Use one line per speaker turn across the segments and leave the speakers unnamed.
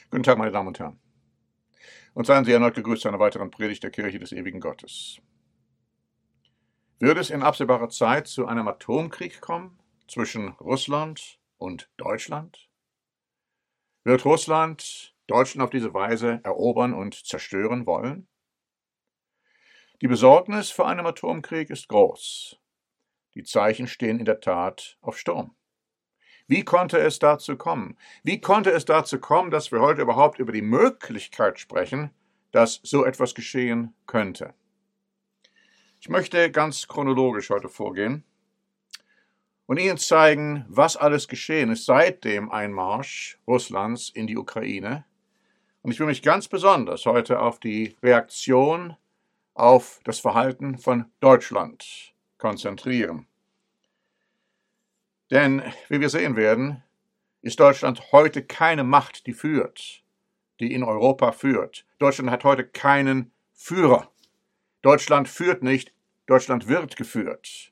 Guten Tag, meine Damen und Herren. Und seien Sie erneut gegrüßt zu einer weiteren Predigt der Kirche des ewigen Gottes. Wird es in absehbarer Zeit zu einem Atomkrieg kommen zwischen Russland und Deutschland? Wird Russland Deutschland auf diese Weise erobern und zerstören wollen? Die Besorgnis vor einem Atomkrieg ist groß. Die Zeichen stehen in der Tat auf Sturm. Wie konnte es dazu kommen? Wie konnte es dazu kommen, dass wir heute überhaupt über die Möglichkeit sprechen, dass so etwas geschehen könnte? Ich möchte ganz chronologisch heute vorgehen und Ihnen zeigen, was alles geschehen ist seit dem Einmarsch Russlands in die Ukraine. Und ich will mich ganz besonders heute auf die Reaktion auf das Verhalten von Deutschland konzentrieren. Denn, wie wir sehen werden, ist Deutschland heute keine Macht, die führt, die in Europa führt. Deutschland hat heute keinen Führer. Deutschland führt nicht, Deutschland wird geführt.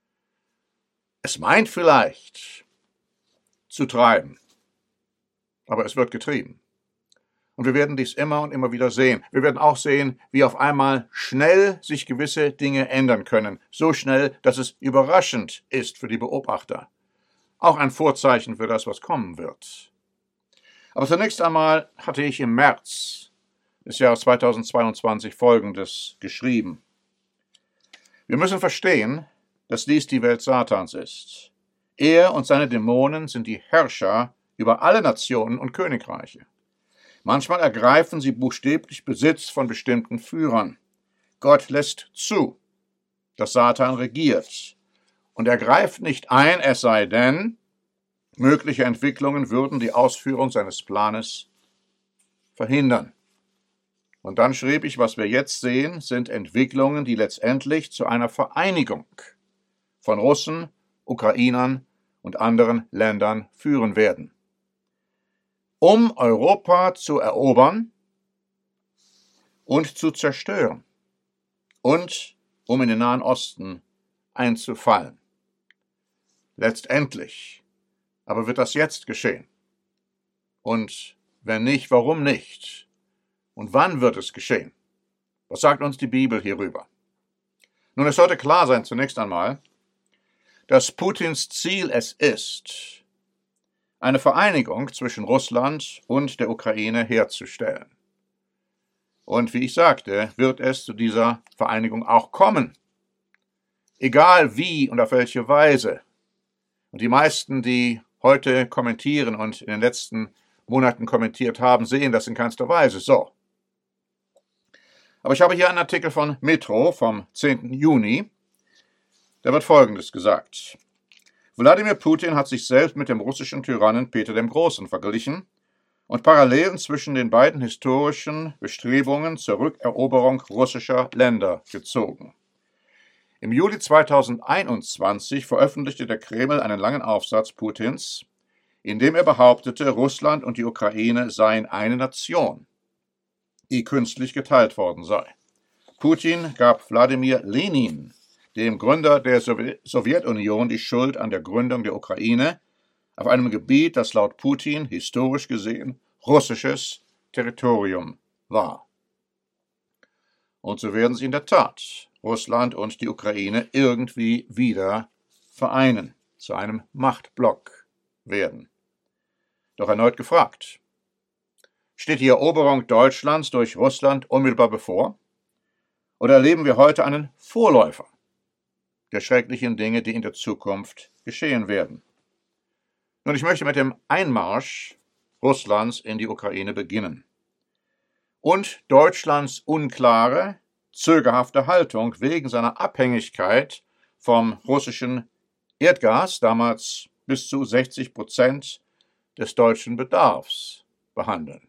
Es meint vielleicht zu treiben, aber es wird getrieben. Und wir werden dies immer und immer wieder sehen. Wir werden auch sehen, wie auf einmal schnell sich gewisse Dinge ändern können. So schnell, dass es überraschend ist für die Beobachter. Auch ein Vorzeichen für das, was kommen wird. Aber zunächst einmal hatte ich im März des Jahres 2022 Folgendes geschrieben. Wir müssen verstehen, dass dies die Welt Satans ist. Er und seine Dämonen sind die Herrscher über alle Nationen und Königreiche. Manchmal ergreifen sie buchstäblich Besitz von bestimmten Führern. Gott lässt zu, dass Satan regiert. Und er greift nicht ein, es sei denn, mögliche Entwicklungen würden die Ausführung seines Planes verhindern. Und dann schrieb ich, was wir jetzt sehen, sind Entwicklungen, die letztendlich zu einer Vereinigung von Russen, Ukrainern und anderen Ländern führen werden. Um Europa zu erobern und zu zerstören und um in den Nahen Osten einzufallen. Letztendlich aber wird das jetzt geschehen. Und wenn nicht, warum nicht? Und wann wird es geschehen? Was sagt uns die Bibel hierüber? Nun, es sollte klar sein zunächst einmal, dass Putins Ziel es ist, eine Vereinigung zwischen Russland und der Ukraine herzustellen. Und wie ich sagte, wird es zu dieser Vereinigung auch kommen. Egal wie und auf welche Weise. Und die meisten, die heute kommentieren und in den letzten Monaten kommentiert haben, sehen das in keinster Weise so. Aber ich habe hier einen Artikel von Metro vom 10. Juni. Da wird Folgendes gesagt. Wladimir Putin hat sich selbst mit dem russischen Tyrannen Peter dem Großen verglichen und Parallelen zwischen den beiden historischen Bestrebungen zur Rückeroberung russischer Länder gezogen. Im Juli 2021 veröffentlichte der Kreml einen langen Aufsatz Putins, in dem er behauptete, Russland und die Ukraine seien eine Nation, die künstlich geteilt worden sei. Putin gab Wladimir Lenin, dem Gründer der Sowjetunion, die Schuld an der Gründung der Ukraine auf einem Gebiet, das laut Putin historisch gesehen russisches Territorium war. Und so werden sie in der Tat Russland und die Ukraine irgendwie wieder vereinen, zu einem Machtblock werden. Doch erneut gefragt, steht die Eroberung Deutschlands durch Russland unmittelbar bevor? Oder erleben wir heute einen Vorläufer der schrecklichen Dinge, die in der Zukunft geschehen werden? Nun, ich möchte mit dem Einmarsch Russlands in die Ukraine beginnen und Deutschlands unklare, zögerhafte Haltung wegen seiner Abhängigkeit vom russischen Erdgas, damals bis zu 60% des deutschen Bedarfs, behandeln.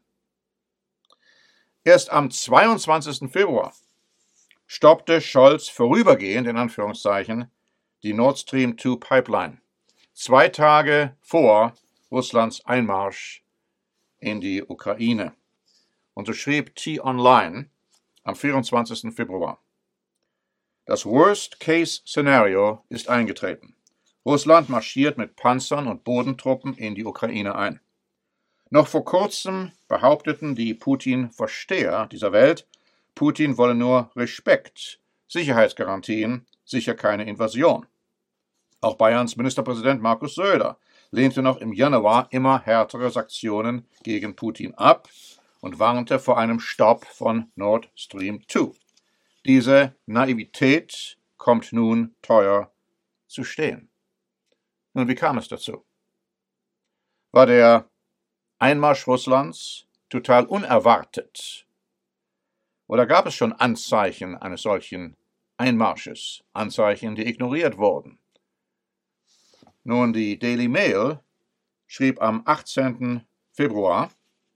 Erst am 22. Februar stoppte Scholz vorübergehend, in Anführungszeichen, die Nord Stream 2 Pipeline, 2 Tage vor Russlands Einmarsch in die Ukraine. Und so schrieb T-Online am 24. Februar. Das Worst-Case-Szenario ist eingetreten. Russland marschiert mit Panzern und Bodentruppen in die Ukraine ein. Noch vor kurzem behaupteten die Putin-Versteher dieser Welt, Putin wolle nur Respekt, Sicherheitsgarantien, sicher keine Invasion. Auch Bayerns Ministerpräsident Markus Söder lehnte noch im Januar immer härtere Sanktionen gegen Putin ab und warnte vor einem Stopp von Nord Stream 2. Diese Naivität kommt nun teuer zu stehen. Nun, wie kam es dazu? War der Einmarsch Russlands total unerwartet? Oder gab es schon Anzeichen eines solchen Einmarsches, Anzeichen, die ignoriert wurden? Nun, die Daily Mail schrieb am 18. Februar,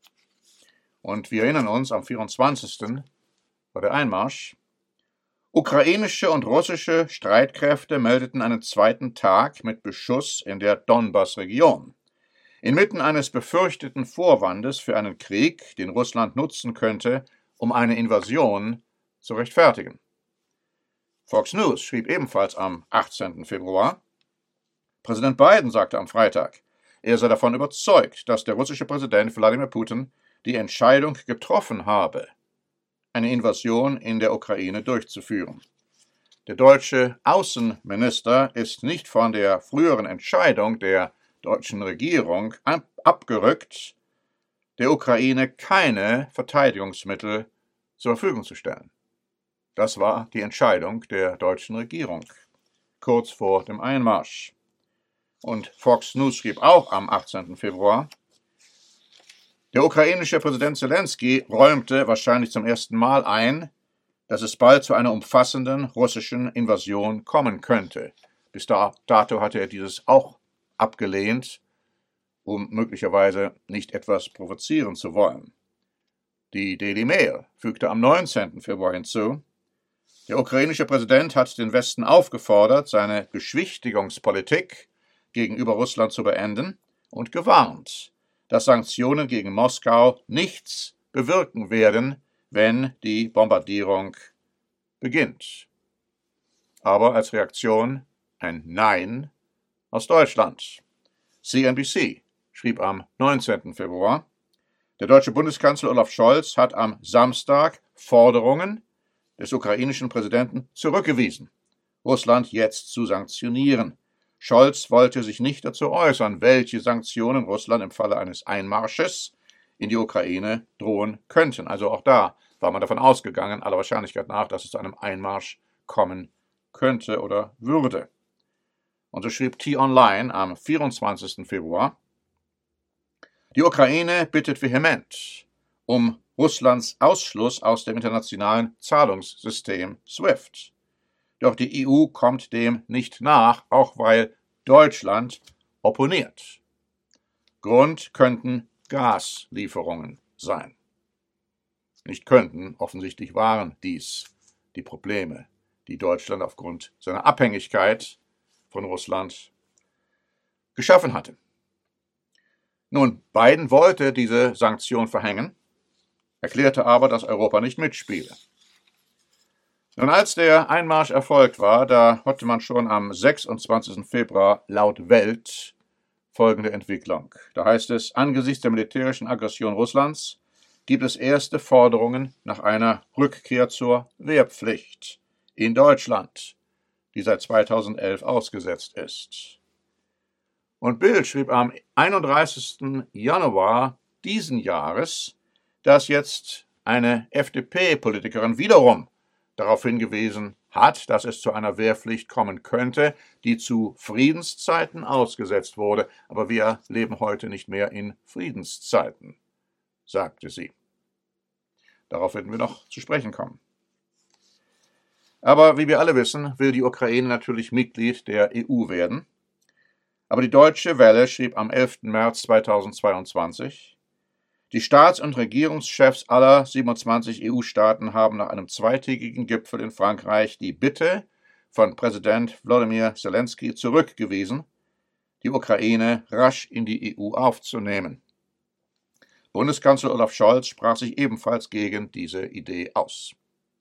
und wir erinnern uns, am 24. war der Einmarsch, ukrainische und russische Streitkräfte meldeten einen zweiten Tag mit Beschuss in der Donbass-Region. Inmitten eines befürchteten Vorwandes für einen Krieg, den Russland nutzen könnte, um eine Invasion zu rechtfertigen. Fox News schrieb ebenfalls am 18. Februar, Präsident Biden sagte am Freitag, er sei davon überzeugt, dass der russische Präsident Wladimir Putin die Entscheidung getroffen habe, eine Invasion in der Ukraine durchzuführen. Der deutsche Außenminister ist nicht von der früheren Entscheidung der deutschen Regierung abgerückt, der Ukraine keine Verteidigungsmittel zur Verfügung zu stellen. Das war die Entscheidung der deutschen Regierung, kurz vor dem Einmarsch. Und Fox News schrieb auch am 18. Februar, der ukrainische Präsident Zelensky räumte wahrscheinlich zum ersten Mal ein, dass es bald zu einer umfassenden russischen Invasion kommen könnte. Bis dato hatte er dieses auch abgelehnt, um möglicherweise nicht etwas provozieren zu wollen. Die Daily Mail fügte am 19. Februar hinzu, der ukrainische Präsident hat den Westen aufgefordert, seine Beschwichtigungspolitik gegenüber Russland zu beenden und gewarnt, dass Sanktionen gegen Moskau nichts bewirken werden, wenn die Bombardierung beginnt. Aber als Reaktion ein Nein aus Deutschland. CNBC schrieb am 19. Februar, der deutsche Bundeskanzler Olaf Scholz hat am Samstag Forderungen des ukrainischen Präsidenten zurückgewiesen, Russland jetzt zu sanktionieren. Scholz wollte sich nicht dazu äußern, welche Sanktionen Russland im Falle eines Einmarsches in die Ukraine drohen könnten. Also auch da war man davon ausgegangen, aller Wahrscheinlichkeit nach, dass es zu einem Einmarsch kommen könnte oder würde. Und so schrieb T-Online am 24. Februar, die Ukraine bittet vehement um Russlands Ausschluss aus dem internationalen Zahlungssystem SWIFT. Doch die EU kommt dem nicht nach, auch weil Deutschland opponiert. Grund könnten Gaslieferungen sein. Nicht könnten, offensichtlich waren dies die Probleme, die Deutschland aufgrund seiner Abhängigkeit von Russland geschaffen hatte. Nun, Biden wollte diese Sanktion verhängen, erklärte aber, dass Europa nicht mitspiele. Nun, als der Einmarsch erfolgt war, da hatte man schon am 26. Februar laut Welt folgende Entwicklung. Da heißt es, angesichts der militärischen Aggression Russlands gibt es erste Forderungen nach einer Rückkehr zur Wehrpflicht in Deutschland, die seit 2011 ausgesetzt ist. Und Bild schrieb am 31. Januar diesen Jahres, dass jetzt eine FDP-Politikerin wiederum darauf hingewiesen hat, dass es zu einer Wehrpflicht kommen könnte, die zu Friedenszeiten ausgesetzt wurde. Aber wir leben heute nicht mehr in Friedenszeiten, sagte sie. Darauf werden wir noch zu sprechen kommen. Aber wie wir alle wissen, will die Ukraine natürlich Mitglied der EU werden. Aber die Deutsche Welle schrieb am 11. März 2022, die Staats- und Regierungschefs aller 27 EU-Staaten haben nach einem zweitägigen Gipfel in Frankreich die Bitte von Präsident Volodymyr Zelensky zurückgewiesen, die Ukraine rasch in die EU aufzunehmen. Bundeskanzler Olaf Scholz sprach sich ebenfalls gegen diese Idee aus.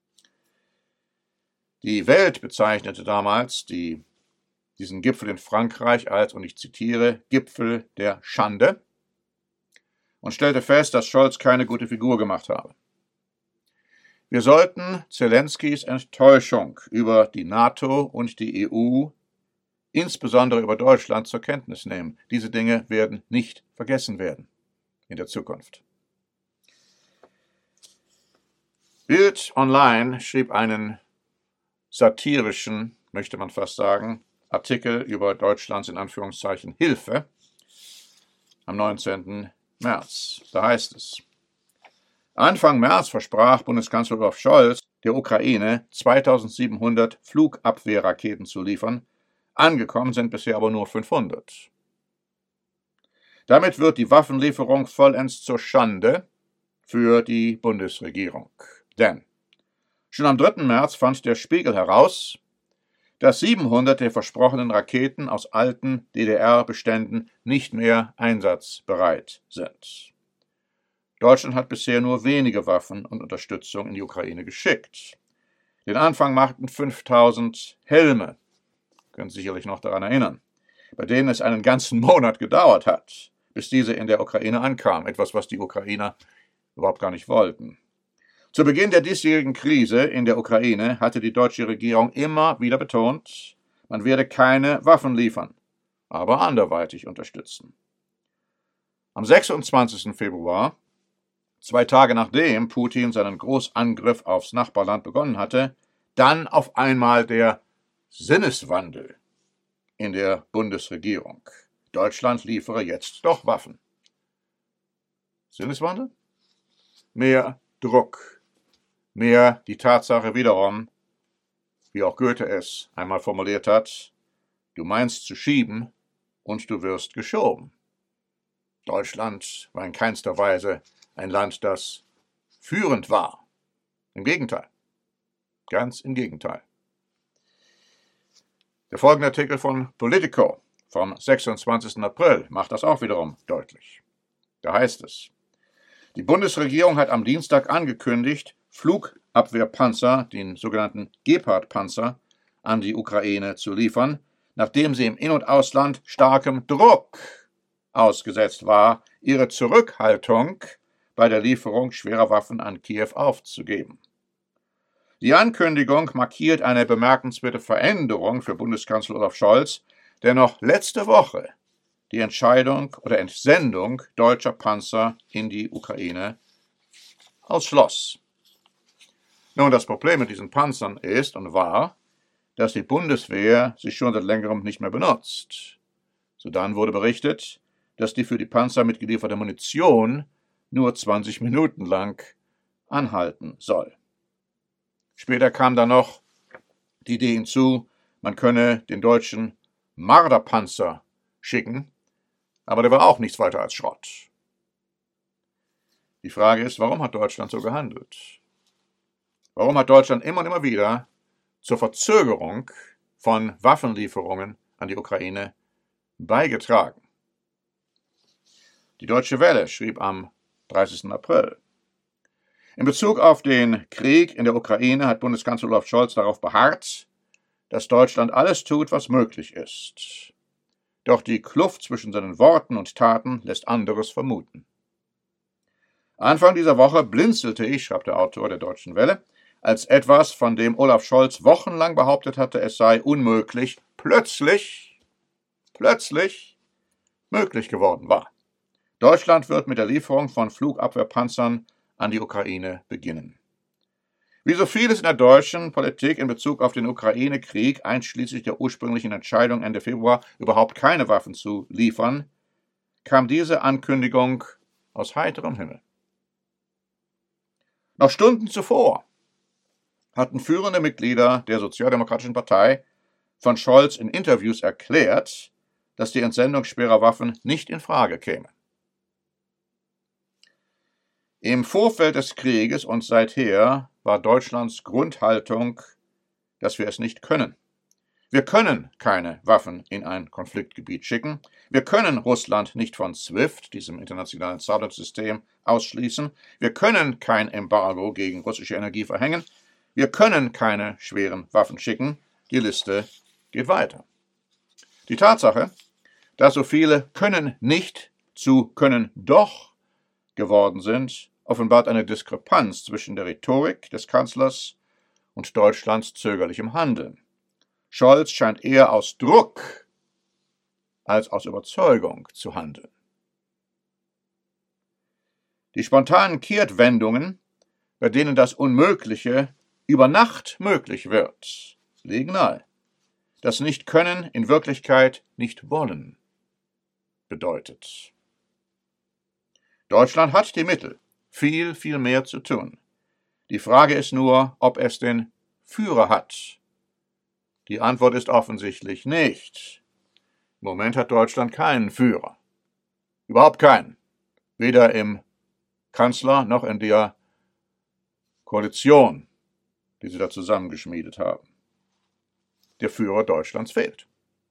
Die Welt bezeichnete damals diesen Gipfel in Frankreich als, und ich zitiere, Gipfel der Schande. und stellte fest, dass Scholz keine gute Figur gemacht habe. Wir sollten Zelenskys Enttäuschung über die NATO und die EU, insbesondere über Deutschland, zur Kenntnis nehmen. Diese Dinge werden nicht vergessen werden in der Zukunft. Bild Online schrieb einen satirischen, möchte man fast sagen, Artikel über Deutschlands in Anführungszeichen Hilfe am 19. März. Da heißt es: Anfang März versprach Bundeskanzler Olaf Scholz der Ukraine 2700 Flugabwehrraketen zu liefern. Angekommen sind bisher aber nur 500. Damit wird die Waffenlieferung vollends zur Schande für die Bundesregierung. Denn schon am 3. März fand der Spiegel heraus, dass 700 der versprochenen Raketen aus alten DDR-Beständen nicht mehr einsatzbereit sind. Deutschland hat bisher nur wenige Waffen und Unterstützung in die Ukraine geschickt. Den Anfang machten 5000 Helme, können Sie sicherlich noch daran erinnern, bei denen es einen ganzen Monat gedauert hat, bis diese in der Ukraine ankamen, etwas, was die Ukrainer überhaupt gar nicht wollten. Zu Beginn der diesjährigen Krise in der Ukraine hatte die deutsche Regierung immer wieder betont, man werde keine Waffen liefern, aber anderweitig unterstützen. Am 26. Februar, 2 Tage nachdem Putin seinen Großangriff aufs Nachbarland begonnen hatte, dann auf einmal der Sinneswandel in der Bundesregierung. Deutschland liefere jetzt doch Waffen. Sinneswandel? Mehr Druck. Mehr die Tatsache wiederum, wie auch Goethe es einmal formuliert hat, du meinst zu schieben und du wirst geschoben. Deutschland war in keinster Weise ein Land, das führend war. Im Gegenteil. Ganz im Gegenteil. Der folgende Artikel von Politico vom 26. April macht das auch wiederum deutlich. Da heißt es: Die Bundesregierung hat am Dienstag angekündigt, Flugabwehrpanzer, den sogenannten Gepard-Panzer, an die Ukraine zu liefern, nachdem sie im In- und Ausland starkem Druck ausgesetzt war, ihre Zurückhaltung bei der Lieferung schwerer Waffen an Kiew aufzugeben. Die Ankündigung markiert eine bemerkenswerte Veränderung für Bundeskanzler Olaf Scholz, der noch letzte Woche die Entscheidung oder Entsendung deutscher Panzer in die Ukraine ausschloss. Nun, das Problem mit diesen Panzern ist und war, dass die Bundeswehr sie schon seit längerem nicht mehr benutzt. Sodann wurde berichtet, dass die für die Panzer mitgelieferte Munition nur 20 Minuten lang anhalten soll. Später kam dann noch die Idee hinzu, man könne den deutschen Marderpanzer schicken, aber der war auch nichts weiter als Schrott. Die Frage ist, warum hat Deutschland so gehandelt? Warum hat Deutschland immer und immer wieder zur Verzögerung von Waffenlieferungen an die Ukraine beigetragen? Die Deutsche Welle schrieb am 30. April: In Bezug auf den Krieg in der Ukraine hat Bundeskanzler Olaf Scholz darauf beharrt, dass Deutschland alles tut, was möglich ist. Doch die Kluft zwischen seinen Worten und Taten lässt anderes vermuten. Anfang dieser Woche blinzelte ich, schreibt der Autor der Deutschen Welle, als etwas, von dem Olaf Scholz wochenlang behauptet hatte, es sei unmöglich, plötzlich möglich geworden war. Deutschland wird mit der Lieferung von Flugabwehrpanzern an die Ukraine beginnen. Wie so vieles in der deutschen Politik in Bezug auf den Ukraine-Krieg, einschließlich der ursprünglichen Entscheidung Ende Februar, überhaupt keine Waffen zu liefern, kam diese Ankündigung aus heiterem Himmel. Noch Stunden zuvor hatten führende Mitglieder der Sozialdemokratischen Partei von Scholz in Interviews erklärt, dass die Entsendung schwerer Waffen nicht in Frage käme. Im Vorfeld des Krieges und seither war Deutschlands Grundhaltung, dass wir es nicht können. Wir können keine Waffen in ein Konfliktgebiet schicken. Wir können Russland nicht von SWIFT, diesem internationalen Zahlungssystem, ausschließen. Wir können kein Embargo gegen russische Energie verhängen. Wir können keine schweren Waffen schicken. Die Liste geht weiter. Die Tatsache, dass so viele können nicht zu können doch geworden sind, offenbart eine Diskrepanz zwischen der Rhetorik des Kanzlers und Deutschlands zögerlichem Handeln. Scholz scheint eher aus Druck als aus Überzeugung zu handeln. Die spontanen Kehrtwendungen, bei denen das Unmögliche über Nacht möglich wird, legen nahe. Das Nicht-Können in Wirklichkeit Nicht-Wollen bedeutet. Deutschland hat die Mittel, viel, viel mehr zu tun. Die Frage ist nur, ob es den Führer hat. Die Antwort ist offensichtlich nicht. Im Moment hat Deutschland keinen Führer. Überhaupt keinen. Weder im Kanzler noch in der Koalition, die sie da zusammengeschmiedet haben. Der Führer Deutschlands fehlt.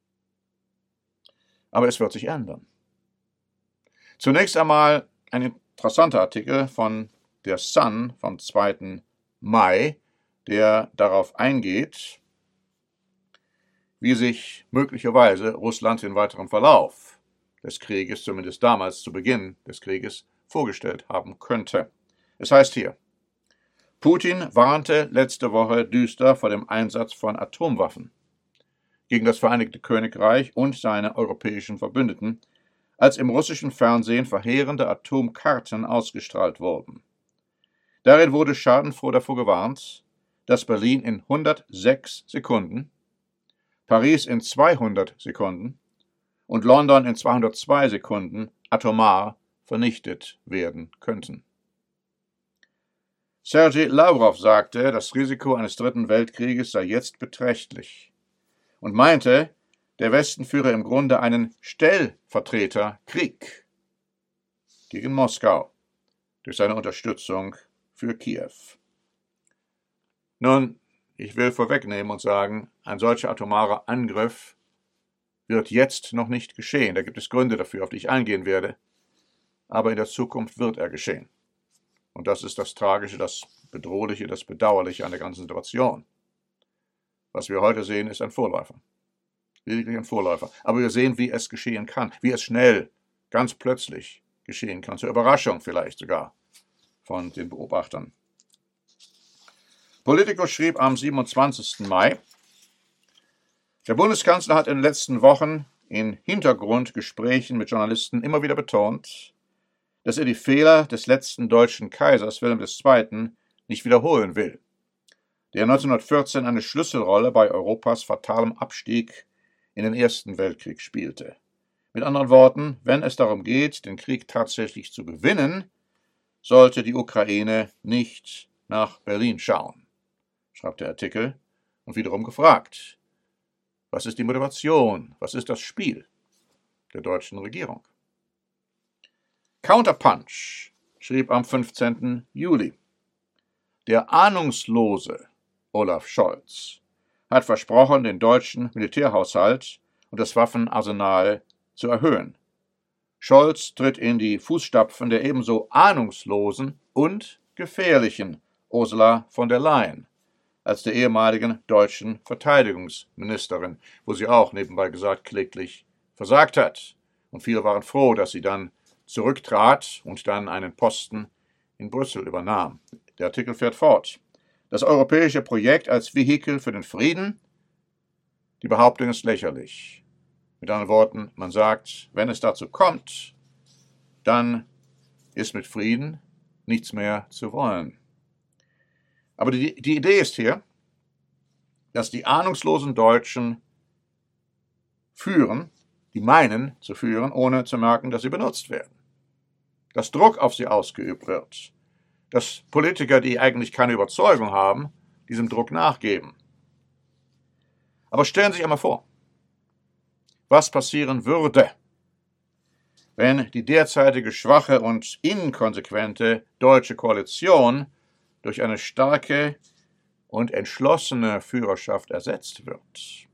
Aber es wird sich ändern. Zunächst einmal ein interessanter Artikel von der Sun vom 2. Mai, der darauf eingeht, wie sich möglicherweise Russland den weiteren Verlauf des Krieges, zumindest damals zu Beginn des Krieges, vorgestellt haben könnte. Es heißt hier: Putin warnte letzte Woche düster vor dem Einsatz von Atomwaffen gegen das Vereinigte Königreich und seine europäischen Verbündeten, als im russischen Fernsehen verheerende Atomkarten ausgestrahlt wurden. Darin wurde schadenfroh davor gewarnt, dass Berlin in 106 Sekunden, Paris in 200 Sekunden und London in 202 Sekunden atomar vernichtet werden könnten. Sergei Lavrov sagte, das Risiko eines Dritten Weltkrieges sei jetzt beträchtlich und meinte, der Westen führe im Grunde einen Stellvertreterkrieg gegen Moskau durch seine Unterstützung für Kiew. Nun, ich will vorwegnehmen und sagen, ein solcher atomarer Angriff wird jetzt noch nicht geschehen. Da gibt es Gründe dafür, auf die ich eingehen werde. Aber in der Zukunft wird er geschehen. Und das ist das Tragische, das Bedrohliche, das Bedauerliche an der ganzen Situation. Was wir heute sehen, ist ein Vorläufer. Lediglich ein Vorläufer. Aber wir sehen, wie es geschehen kann, wie es schnell, ganz plötzlich geschehen kann, zur Überraschung vielleicht sogar von den Beobachtern. Politico schrieb am 27. Mai, der Bundeskanzler hat in den letzten Wochen in Hintergrundgesprächen mit Journalisten immer wieder betont, dass er die Fehler des letzten deutschen Kaisers Wilhelm II. Nicht wiederholen will, der 1914 eine Schlüsselrolle bei Europas fatalem Abstieg in den Ersten Weltkrieg spielte. Mit anderen Worten, wenn es darum geht, den Krieg tatsächlich zu gewinnen, sollte die Ukraine nicht nach Berlin schauen, schreibt der Artikel, und wiederum gefragt, was ist die Motivation, was ist das Spiel der deutschen Regierung? Counterpunch schrieb am 15. Juli, der ahnungslose Olaf Scholz hat versprochen, den deutschen Militärhaushalt und das Waffenarsenal zu erhöhen. Scholz tritt in die Fußstapfen der ebenso ahnungslosen und gefährlichen Ursula von der Leyen als der ehemaligen deutschen Verteidigungsministerin, wo sie auch, nebenbei gesagt, kläglich versagt hat. Und viele waren froh, dass sie dann zurücktrat und dann einen Posten in Brüssel übernahm. Der Artikel fährt fort. Das europäische Projekt als Vehikel für den Frieden? Die Behauptung ist lächerlich. Mit anderen Worten, man sagt, wenn es dazu kommt, dann ist mit Frieden nichts mehr zu wollen. Aber die Idee ist hier, dass die ahnungslosen Deutschen führen, die meinen zu führen, ohne zu merken, dass sie benutzt werden. Dass Druck auf sie ausgeübt wird. Dass Politiker, die eigentlich keine Überzeugung haben, diesem Druck nachgeben. Aber stellen Sie sich einmal vor, was passieren würde, wenn die derzeitige schwache und inkonsequente deutsche Koalition durch eine starke und entschlossene Führerschaft ersetzt wird.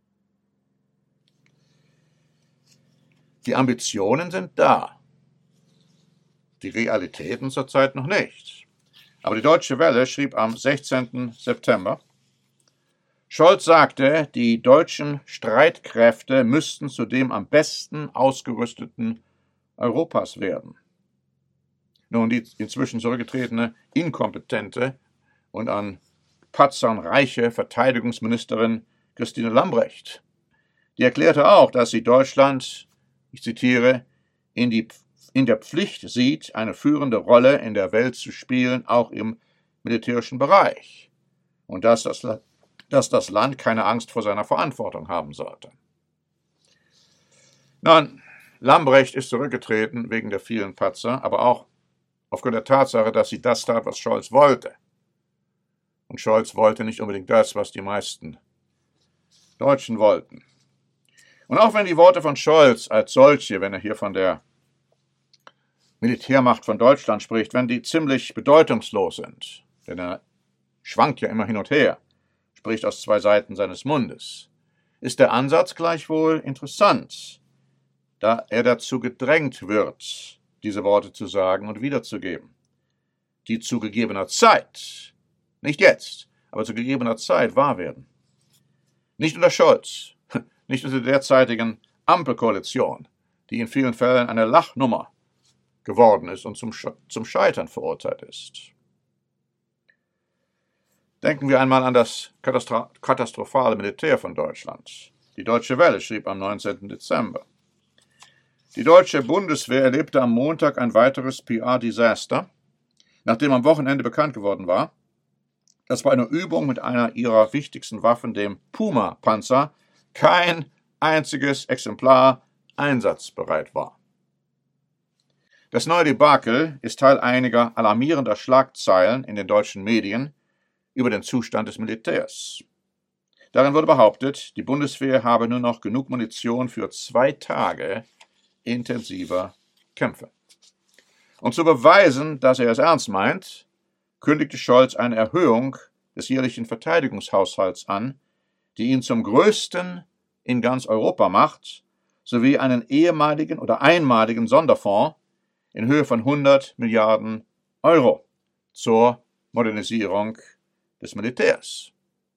Die Ambitionen sind da. Die Realitäten zurzeit noch nicht. Aber die Deutsche Welle schrieb am 16. September, Scholz sagte, die deutschen Streitkräfte müssten zu dem am besten ausgerüsteten Europas werden. Nun, die inzwischen zurückgetretene, inkompetente und an Patzern reiche Verteidigungsministerin Christine Lambrecht, die erklärte auch, dass sie Deutschland, ich zitiere, in der Pflicht sieht, eine führende Rolle in der Welt zu spielen, auch im militärischen Bereich, und dass das Land keine Angst vor seiner Verantwortung haben sollte. Nun, Lambrecht ist zurückgetreten wegen der vielen Patzer, aber auch aufgrund der Tatsache, dass sie das tat, was Scholz wollte. Und Scholz wollte nicht unbedingt das, was die meisten Deutschen wollten. Und auch wenn die Worte von Scholz als solche, wenn er hier von der Militärmacht von Deutschland spricht, wenn die ziemlich bedeutungslos sind, denn er schwankt ja immer hin und her, spricht aus zwei Seiten seines Mundes, ist der Ansatz gleichwohl interessant, da er dazu gedrängt wird, diese Worte zu sagen und wiederzugeben, die zu gegebener Zeit, nicht jetzt, aber zu gegebener Zeit wahr werden. Nicht unter Scholz, nicht unter der derzeitigen Ampelkoalition, die in vielen Fällen eine Lachnummer geworden ist und zum Scheitern verurteilt ist. Denken wir einmal an das katastrophale Militär von Deutschland. Die Deutsche Welle schrieb am 19. Dezember. Die deutsche Bundeswehr erlebte am Montag ein weiteres PR-Desaster, nachdem am Wochenende bekannt geworden war, dass bei einer Übung mit einer ihrer wichtigsten Waffen, dem Puma-Panzer, kein einziges Exemplar einsatzbereit war. Das neue Debakel ist Teil einiger alarmierender Schlagzeilen in den deutschen Medien über den Zustand des Militärs. Darin wurde behauptet, die Bundeswehr habe nur noch genug Munition für 2 Tage intensiver Kämpfe. Um zu beweisen, dass er es ernst meint, kündigte Scholz eine Erhöhung des jährlichen Verteidigungshaushalts an, die ihn zum größten in ganz Europa macht, sowie einen ehemaligen oder einmaligen Sonderfonds in Höhe von 100 Milliarden Euro zur Modernisierung des Militärs.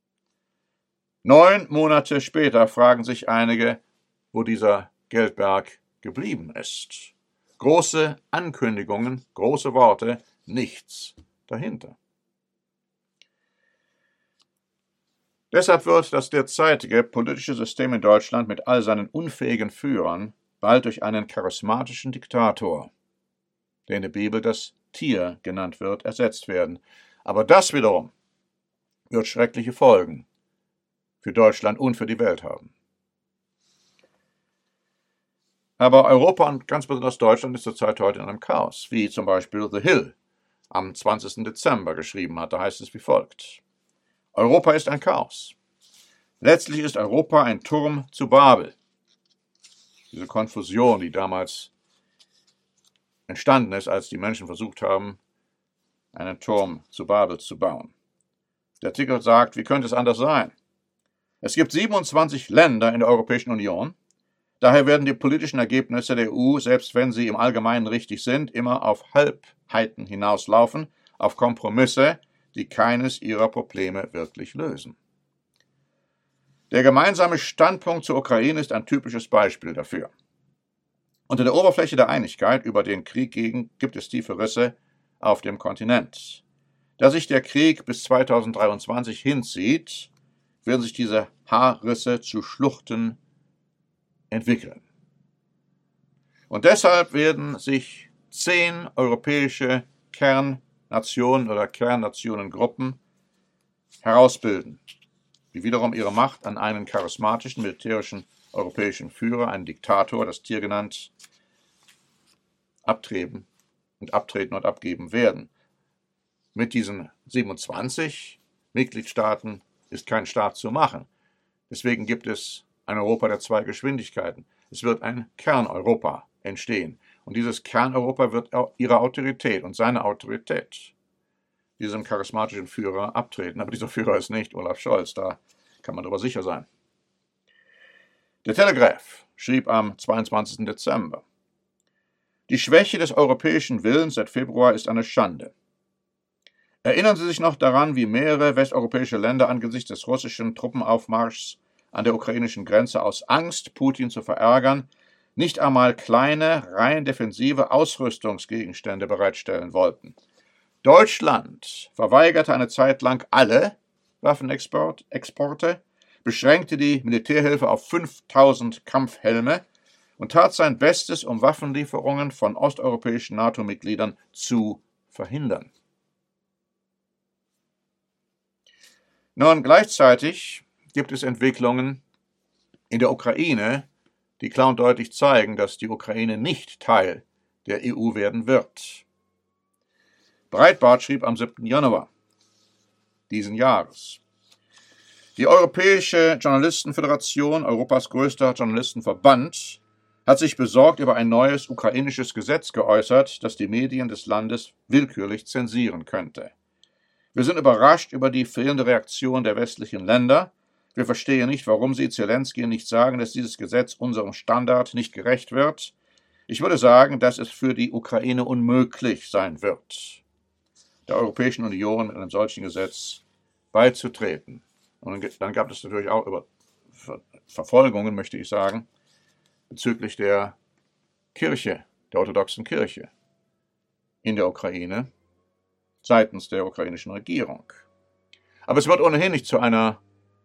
9 Monate später fragen sich einige, wo dieser Geldberg geblieben ist. Große Ankündigungen, große Worte, nichts dahinter. Deshalb wird das derzeitige politische System in Deutschland mit all seinen unfähigen Führern bald durch einen charismatischen Diktator, der in der Bibel das Tier genannt wird, ersetzt werden. Aber das wiederum wird schreckliche Folgen für Deutschland und für die Welt haben. Aber Europa und ganz besonders Deutschland ist zurzeit heute in einem Chaos, wie zum Beispiel The Hill am 20. Dezember geschrieben hat. Da heißt es wie folgt: Europa ist ein Chaos. Letztlich ist Europa ein Turm zu Babel. Diese Konfusion, die damals entstanden ist, als die Menschen versucht haben, einen Turm zu Babel zu bauen. Der Artikel sagt, wie könnte es anders sein? Es gibt 27 Länder in der Europäischen Union. Daher werden die politischen Ergebnisse der EU, selbst wenn sie im Allgemeinen richtig sind, immer auf Halbheiten hinauslaufen, auf Kompromisse, die keines ihrer Probleme wirklich lösen. Der gemeinsame Standpunkt zur Ukraine ist ein typisches Beispiel dafür. Unter der Oberfläche der Einigkeit über den Krieg gibt es tiefe Risse auf dem Kontinent. Da sich der Krieg bis 2023 hinzieht, werden sich diese Haarrisse zu Schluchten entwickeln. Und deshalb werden sich 10 europäische Kernnationen oder Kernnationengruppen herausbilden, die wiederum ihre Macht an einen charismatischen militärischen europäischen Führer, einen Diktator, das Tier genannt, abtreten und abgeben werden. Mit diesen 27 Mitgliedstaaten ist kein Staat zu machen. Deswegen gibt es ein Europa der 2 Geschwindigkeiten. Es wird ein Kerneuropa entstehen. Und dieses Kerneuropa wird ihre Autorität und seine Autorität diesem charismatischen Führer abtreten. Aber dieser Führer ist nicht Olaf Scholz, da kann man darüber sicher sein. Der Telegraph schrieb am 22. Dezember: Die Schwäche des europäischen Willens seit Februar ist eine Schande. Erinnern Sie sich noch daran, wie mehrere westeuropäische Länder angesichts des russischen Truppenaufmarschs an der ukrainischen Grenze aus Angst, Putin zu verärgern, nicht einmal kleine, rein defensive Ausrüstungsgegenstände bereitstellen wollten. Deutschland verweigerte eine Zeit lang alle Waffenexporte, beschränkte die Militärhilfe auf 5000 Kampfhelme und tat sein Bestes, um Waffenlieferungen von osteuropäischen NATO-Mitgliedern zu verhindern. Nun, gleichzeitig gibt es Entwicklungen in der Ukraine, die klar und deutlich zeigen, dass die Ukraine nicht Teil der EU werden wird. Breitbart schrieb am 7. Januar diesen Jahres: Die Europäische Journalistenföderation, Europas größter Journalistenverband, hat sich besorgt über ein neues ukrainisches Gesetz geäußert, das die Medien des Landes willkürlich zensieren könnte. Wir sind überrascht über die fehlende Reaktion der westlichen Länder. Wir verstehen nicht, warum Sie, Zelensky, nicht sagen, dass dieses Gesetz unserem Standard nicht gerecht wird. Ich würde sagen, dass es für die Ukraine unmöglich sein wird, der Europäischen Union mit einem solchen Gesetz beizutreten. Und dann gab es natürlich auch Verfolgungen, möchte ich sagen, bezüglich der Kirche, der orthodoxen Kirche in der Ukraine, seitens der ukrainischen Regierung. Aber es wird ohnehin nicht zu einer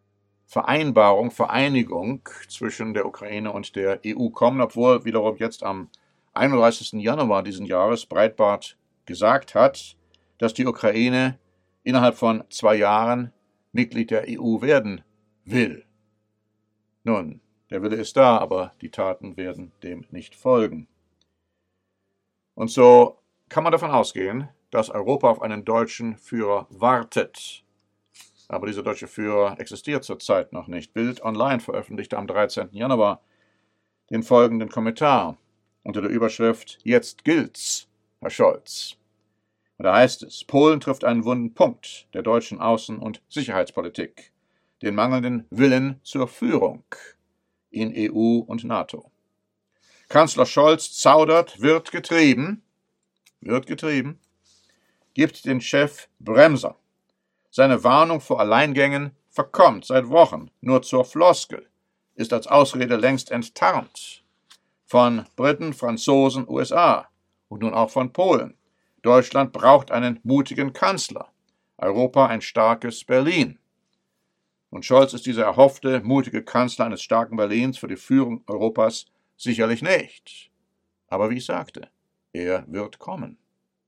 Vereinigung zwischen der Ukraine und der EU kommen, obwohl wiederum jetzt am 31. Januar diesen Jahres Breitbart gesagt hat, dass die Ukraine innerhalb von 2 Jahren Mitglied der EU werden will. Nun, der Wille ist da, aber die Taten werden dem nicht folgen. Und so kann man davon ausgehen, dass Europa auf einen deutschen Führer wartet. Aber dieser deutsche Führer existiert zurzeit noch nicht. Bild Online veröffentlichte am 13. Januar den folgenden Kommentar unter der Überschrift „Jetzt gilt's, Herr Scholz". Und da heißt es: Polen trifft einen wunden Punkt der deutschen Außen- und Sicherheitspolitik, den mangelnden Willen zur Führung in EU und NATO. Kanzler Scholz zaudert, wird getrieben, gibt den Chef Bremser. Seine Warnung vor Alleingängen verkommt seit Wochen nur zur Floskel, ist als Ausrede längst enttarnt. Von Briten, Franzosen, USA und nun auch von Polen. Deutschland braucht einen mutigen Kanzler, Europa ein starkes Berlin. Und Scholz ist dieser erhoffte, mutige Kanzler eines starken Berlins für die Führung Europas sicherlich nicht. Aber wie ich sagte, er wird kommen.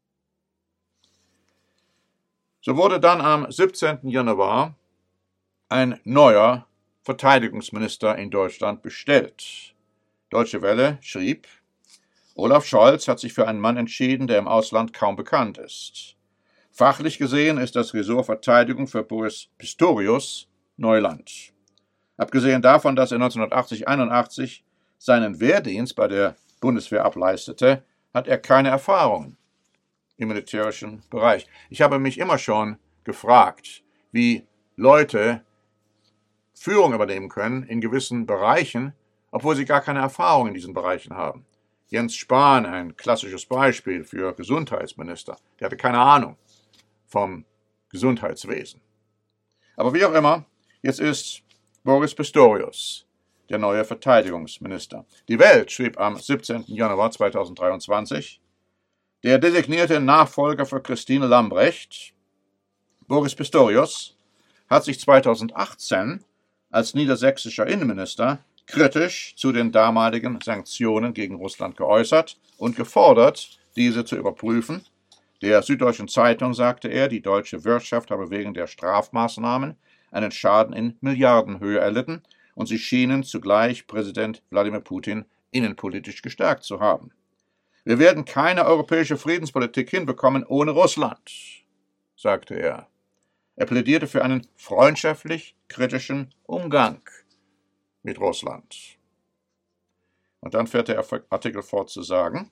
So wurde dann am 17. Januar ein neuer Verteidigungsminister in Deutschland bestellt. Deutsche Welle schrieb: Olaf Scholz hat sich für einen Mann entschieden, der im Ausland kaum bekannt ist. Fachlich gesehen ist das Ressort Verteidigung für Boris Pistorius Neuland. Abgesehen davon, dass er 1980-81 seinen Wehrdienst bei der Bundeswehr ableistete, hat er keine Erfahrungen im militärischen Bereich. Ich habe mich immer schon gefragt, wie Leute Führung übernehmen können in gewissen Bereichen, obwohl sie gar keine Erfahrung in diesen Bereichen haben. Jens Spahn, ein klassisches Beispiel für Gesundheitsminister, der hatte keine Ahnung vom Gesundheitswesen. Aber wie auch immer, jetzt ist Boris Pistorius der neue Verteidigungsminister. Die Welt schrieb am 17. Januar 2023: Der designierte Nachfolger für Christine Lambrecht, Boris Pistorius, hat sich 2018 als niedersächsischer Innenminister kritisch zu den damaligen Sanktionen gegen Russland geäußert und gefordert, diese zu überprüfen. Der Süddeutschen Zeitung sagte er, die deutsche Wirtschaft habe wegen der Strafmaßnahmen einen Schaden in Milliardenhöhe erlitten und sie schienen zugleich Präsident Wladimir Putin innenpolitisch gestärkt zu haben. Wir werden keine europäische Friedenspolitik hinbekommen ohne Russland, sagte er. Er plädierte für einen freundschaftlich kritischen Umgang mit Russland. Und dann fährt der Artikel fort zu sagen: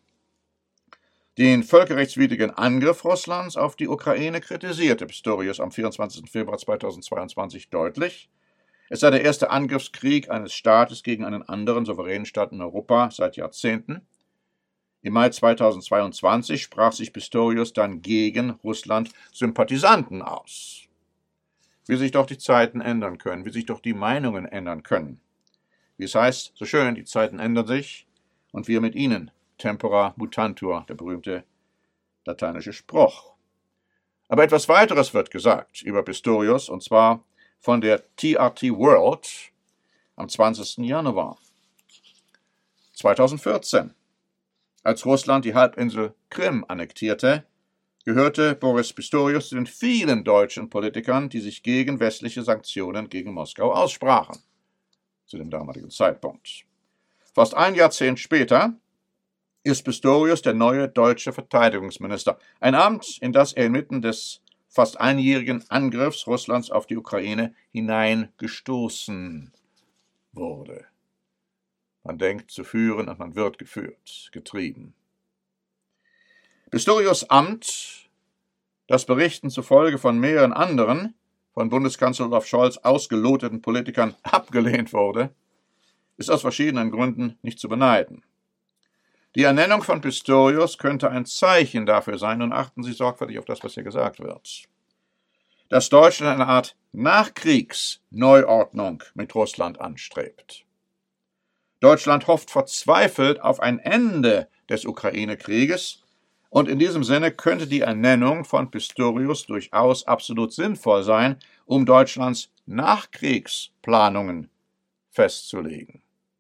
Den völkerrechtswidrigen Angriff Russlands auf die Ukraine kritisierte Pistorius am 24. Februar 2022 deutlich. Es sei der erste Angriffskrieg eines Staates gegen einen anderen souveränen Staat in Europa seit Jahrzehnten. Im Mai 2022 sprach sich Pistorius dann gegen Russland-Sympathisanten aus. Wie sich doch die Zeiten ändern können, wie sich doch die Meinungen ändern können. Wie es heißt, so schön, die Zeiten ändern sich, und wir mit ihnen. Tempora mutantur, der berühmte lateinische Spruch. Aber etwas weiteres wird gesagt über Pistorius, und zwar von der TRT World am 20. Januar 2014. Als Russland die Halbinsel Krim annektierte, gehörte Boris Pistorius zu den vielen deutschen Politikern, die sich gegen westliche Sanktionen gegen Moskau aussprachen, zu dem damaligen Zeitpunkt. Fast ein Jahrzehnt später ist Pistorius der neue deutsche Verteidigungsminister, ein Amt, in das er inmitten des fast einjährigen Angriffs Russlands auf die Ukraine hineingestoßen wurde. Man denkt zu führen und man wird geführt, getrieben. Pistorius' Amt, das Berichten zufolge von mehreren anderen, von Bundeskanzler Olaf Scholz ausgeloteten Politikern abgelehnt wurde, ist aus verschiedenen Gründen nicht zu beneiden. Die Ernennung von Pistorius könnte ein Zeichen dafür sein, und achten Sie sorgfältig auf das, was hier gesagt wird, dass Deutschland eine Art Nachkriegsneuordnung mit Russland anstrebt. Deutschland hofft verzweifelt auf ein Ende des Ukraine-Krieges, und in diesem Sinne könnte die Ernennung von Pistorius durchaus absolut sinnvoll sein, um Deutschlands Nachkriegsplanungen festzulegen.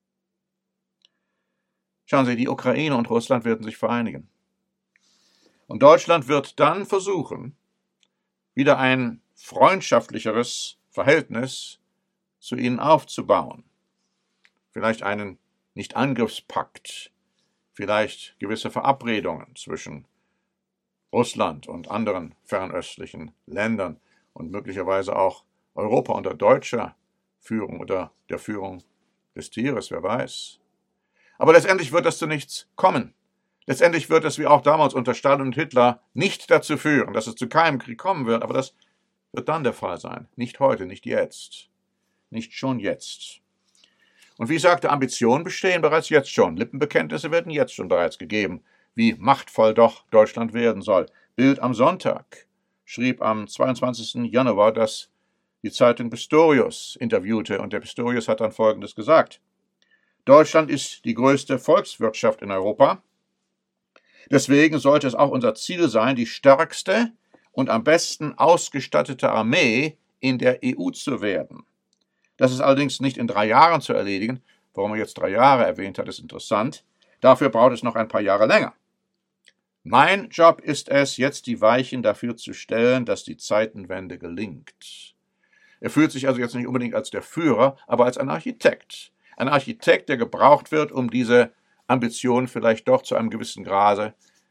Schauen Sie, die Ukraine und Russland werden sich vereinigen. Und Deutschland wird dann versuchen, wieder ein freundschaftlicheres Verhältnis zu ihnen aufzubauen. Vielleicht einen Nicht-Angriffspakt, vielleicht gewisse Verabredungen zwischen Russland und anderen fernöstlichen Ländern und möglicherweise auch Europa unter deutscher Führung oder der Führung des Tieres, wer weiß. Aber letztendlich wird das zu nichts kommen. Letztendlich wird es, wie auch damals unter Stalin und Hitler, nicht dazu führen, dass es zu keinem Krieg kommen wird, aber das wird dann der Fall sein. Nicht heute, nicht jetzt. Nicht schon jetzt. Und wie ich sagte, Ambitionen bestehen bereits jetzt schon. Lippenbekenntnisse werden jetzt schon bereits gegeben, wie machtvoll doch Deutschland werden soll. Bild am Sonntag schrieb am 22. Januar, dass die Zeitung Pistorius interviewte, und der Pistorius hat dann Folgendes gesagt: Deutschland ist die größte Volkswirtschaft in Europa. Deswegen sollte es auch unser Ziel sein, die stärkste und am besten ausgestattete Armee in der EU zu werden. Das ist allerdings nicht in 3 Jahren zu erledigen. Warum er jetzt 3 Jahre erwähnt hat, ist interessant. Dafür braucht es noch ein paar Jahre länger. Mein Job ist es, jetzt die Weichen dafür zu stellen, dass die Zeitenwende gelingt. Er fühlt sich also jetzt nicht unbedingt als der Führer, aber als ein Architekt. Ein Architekt, der gebraucht wird, um diese Ambitionen vielleicht doch zu einem gewissen Grade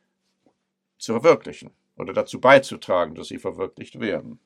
zu verwirklichen oder dazu beizutragen, dass sie verwirklicht werden.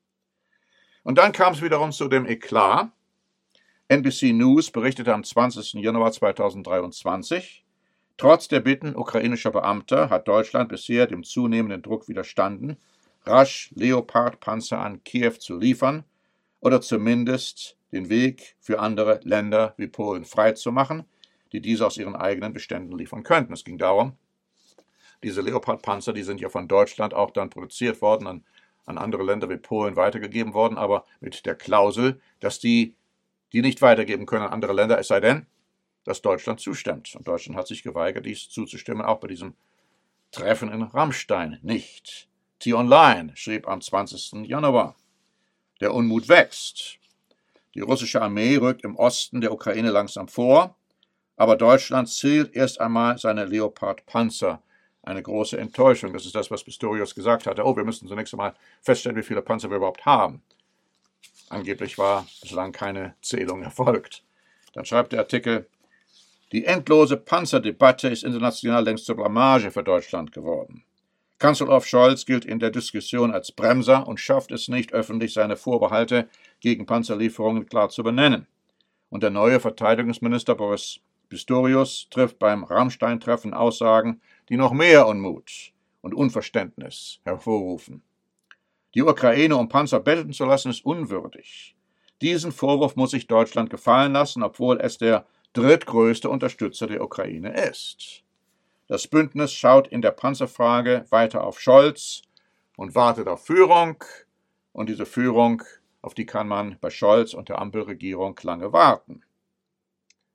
Und dann kam es wiederum zu dem Eklat. NBC News berichtete am 20. Januar 2023, trotz der Bitten ukrainischer Beamter hat Deutschland bisher dem zunehmenden Druck widerstanden, rasch Leopard-Panzer an Kiew zu liefern oder zumindest den Weg für andere Länder wie Polen freizumachen, die diese aus ihren eigenen Beständen liefern könnten. Es ging darum, diese Leopard-Panzer, die sind ja von Deutschland auch dann produziert worden, an andere Länder wie Polen weitergegeben worden, aber mit der Klausel, dass die nicht weitergeben können an andere Länder, es sei denn, dass Deutschland zustimmt. Und Deutschland hat sich geweigert, dies zuzustimmen, auch bei diesem Treffen in Rammstein nicht. T-Online schrieb am 20. Januar, der Unmut wächst. Die russische Armee rückt im Osten der Ukraine langsam vor, aber Deutschland zielt erst einmal seine Leopard-Panzer. Eine große Enttäuschung. Das ist das, was Pistorius gesagt hatte. Oh, wir müssen zunächst einmal feststellen, wie viele Panzer wir überhaupt haben. Angeblich war bislang keine Zählung erfolgt. Dann schreibt der Artikel, die endlose Panzerdebatte ist international längst zur Blamage für Deutschland geworden. Kanzler Olaf Scholz gilt in der Diskussion als Bremser und schafft es nicht, öffentlich seine Vorbehalte gegen Panzerlieferungen klar zu benennen. Und der neue Verteidigungsminister Boris Pistorius trifft beim Rammstein-Treffen Aussagen, die noch mehr Unmut und Unverständnis hervorrufen. Die Ukraine um Panzer betteln zu lassen, ist unwürdig. Diesen Vorwurf muss sich Deutschland gefallen lassen, obwohl es der drittgrößte Unterstützer der Ukraine ist. Das Bündnis schaut in der Panzerfrage weiter auf Scholz und wartet auf Führung. Und diese Führung, auf die kann man bei Scholz und der Ampelregierung lange warten.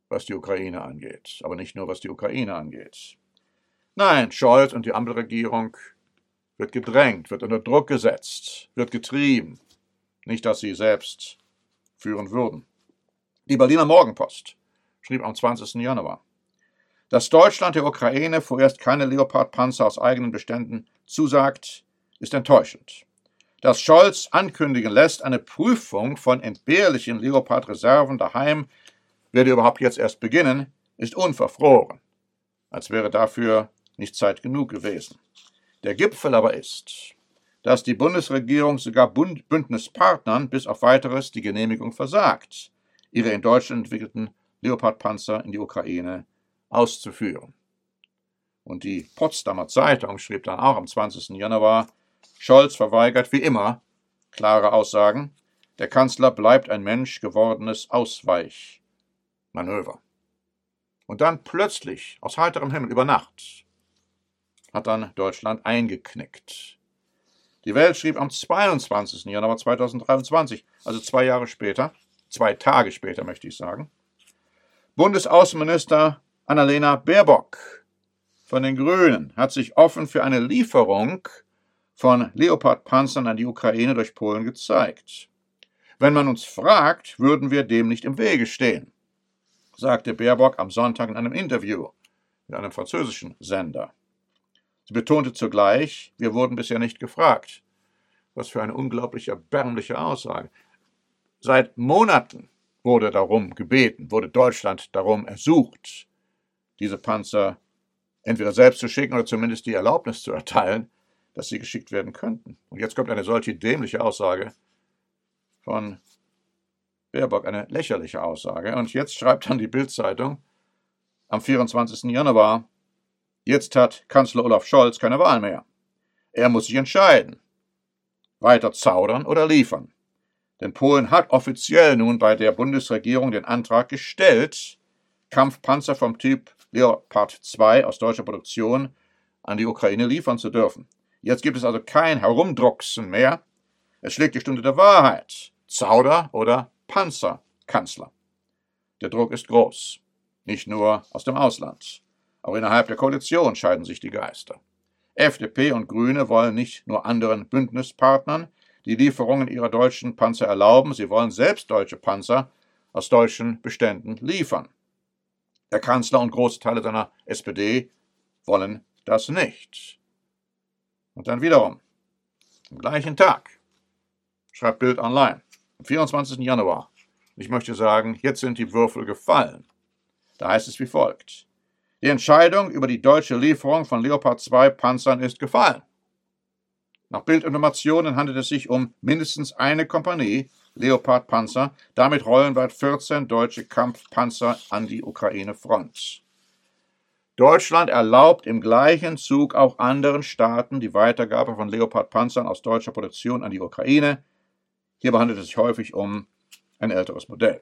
was die Ukraine angeht. Aber nicht nur, was die Ukraine angeht. Nein, Scholz und die Ampelregierung wird gedrängt, wird unter Druck gesetzt, wird getrieben. Nicht, dass sie selbst führen würden. Die Berliner Morgenpost schrieb am 20. Januar, dass Deutschland der Ukraine vorerst keine Leopard-Panzer aus eigenen Beständen zusagt, ist enttäuschend. Dass Scholz ankündigen lässt, eine Prüfung von entbehrlichen Leopard-Reserven daheim werde überhaupt jetzt erst beginnen, ist unverfroren, als wäre dafür nicht Zeit genug gewesen. Der Gipfel aber ist, dass die Bundesregierung sogar Bündnispartnern bis auf Weiteres die Genehmigung versagt, ihre in Deutschland entwickelten Leopard-Panzer in die Ukraine auszuführen. Und die Potsdamer Zeitung schrieb dann auch am 20. Januar, Scholz verweigert wie immer klare Aussagen, der Kanzler bleibt ein menschgewordenes Ausweichmanöver. Und dann plötzlich, aus heiterem Himmel, über Nacht, hat dann Deutschland eingeknickt. Die Welt schrieb am 22. Januar 2023, also 2 Tage später möchte ich sagen, Bundesaußenminister Annalena Baerbock von den Grünen hat sich offen für eine Lieferung von Leopard-Panzern an die Ukraine durch Polen gezeigt. Wenn man uns fragt, würden wir dem nicht im Wege stehen, sagte Baerbock am Sonntag in einem Interview mit einem französischen Sender. Sie betonte zugleich, wir wurden bisher nicht gefragt. Was für eine unglaublich erbärmliche Aussage. Seit Monaten wurde darum gebeten, wurde Deutschland darum ersucht, diese Panzer entweder selbst zu schicken oder zumindest die Erlaubnis zu erteilen, dass sie geschickt werden könnten. Und jetzt kommt eine solche dämliche Aussage von Baerbock, eine lächerliche Aussage. Und jetzt schreibt dann die Bild-Zeitung am 24. Januar, jetzt hat Kanzler Olaf Scholz keine Wahl mehr. Er muss sich entscheiden, weiter zaudern oder liefern. Denn Polen hat offiziell nun bei der Bundesregierung den Antrag gestellt, Kampfpanzer vom Typ Leopard 2 aus deutscher Produktion an die Ukraine liefern zu dürfen. Jetzt gibt es also kein Herumdrucksen mehr. Es schlägt die Stunde der Wahrheit. Zauder- oder Panzerkanzler. Der Druck ist groß. Nicht nur aus dem Ausland. Auch innerhalb der Koalition scheiden sich die Geister. FDP und Grüne wollen nicht nur anderen Bündnispartnern die Lieferungen ihrer deutschen Panzer erlauben, sie wollen selbst deutsche Panzer aus deutschen Beständen liefern. Der Kanzler und große Teile seiner SPD wollen das nicht. Und dann wiederum, am gleichen Tag, schreibt Bild Online, am 24. Januar, ich möchte sagen, jetzt sind die Würfel gefallen. Da heißt es wie folgt. Die Entscheidung über die deutsche Lieferung von Leopard 2 Panzern ist gefallen. Nach Bildinformationen handelt es sich um mindestens eine Kompanie Leopard-Panzer. Damit rollen bald 14 deutsche Kampfpanzer an die Ukraine-Front. Deutschland erlaubt im gleichen Zug auch anderen Staaten die Weitergabe von Leopard-Panzern aus deutscher Produktion an die Ukraine. Hierbei handelt es sich häufig um ein älteres Modell.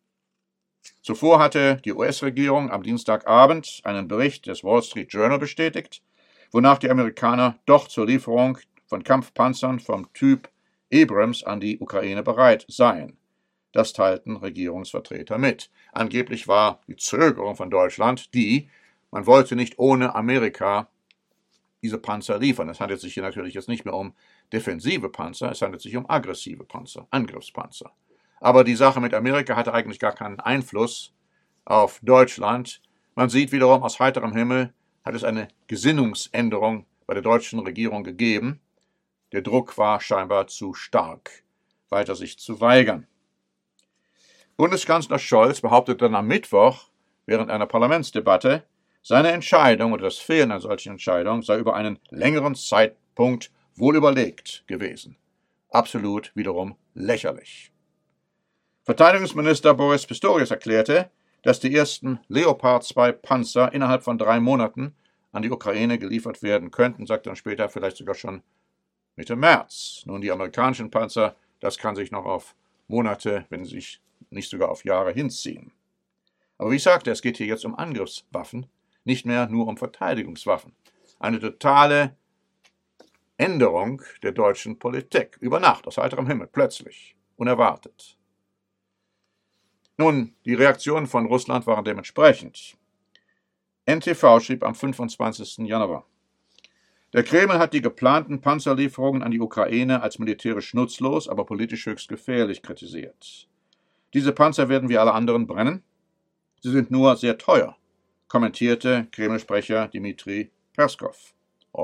Zuvor hatte die US-Regierung am Dienstagabend einen Bericht des Wall Street Journal bestätigt, wonach die Amerikaner doch zur Lieferung von Kampfpanzern vom Typ Abrams an die Ukraine bereit seien. Das teilten Regierungsvertreter mit. Angeblich war die Zögerung von Deutschland man wollte nicht ohne Amerika diese Panzer liefern. Es handelt sich hier natürlich jetzt nicht mehr um defensive Panzer, es handelt sich um aggressive Panzer, Angriffspanzer. Aber die Sache mit Amerika hatte eigentlich gar keinen Einfluss auf Deutschland. Man sieht wiederum, aus heiterem Himmel hat es eine Gesinnungsänderung bei der deutschen Regierung gegeben. Der Druck war scheinbar zu stark, weiter sich zu weigern. Bundeskanzler Scholz behauptete dann am Mittwoch während einer Parlamentsdebatte, seine Entscheidung oder das Fehlen einer solchen Entscheidung sei über einen längeren Zeitpunkt wohl überlegt gewesen. Absolut wiederum lächerlich. Verteidigungsminister Boris Pistorius erklärte, dass die ersten Leopard 2 Panzer innerhalb von 3 Monaten an die Ukraine geliefert werden könnten, sagte dann später vielleicht sogar schon Mitte März. Nun, die amerikanischen Panzer, das kann sich noch auf Monate, wenn sich nicht sogar auf Jahre hinziehen. Aber wie ich sagte, es geht hier jetzt um Angriffswaffen, nicht mehr nur um Verteidigungswaffen. Eine totale Änderung der deutschen Politik. Über Nacht, aus heiterem Himmel, plötzlich, unerwartet. Nun, die Reaktionen von Russland waren dementsprechend. NTV schrieb am 25. Januar: Der Kreml hat die geplanten Panzerlieferungen an die Ukraine als militärisch nutzlos, aber politisch höchst gefährlich kritisiert. Diese Panzer werden wie alle anderen brennen. Sie sind nur sehr teuer, kommentierte Kreml-Sprecher Dmitri Peskov.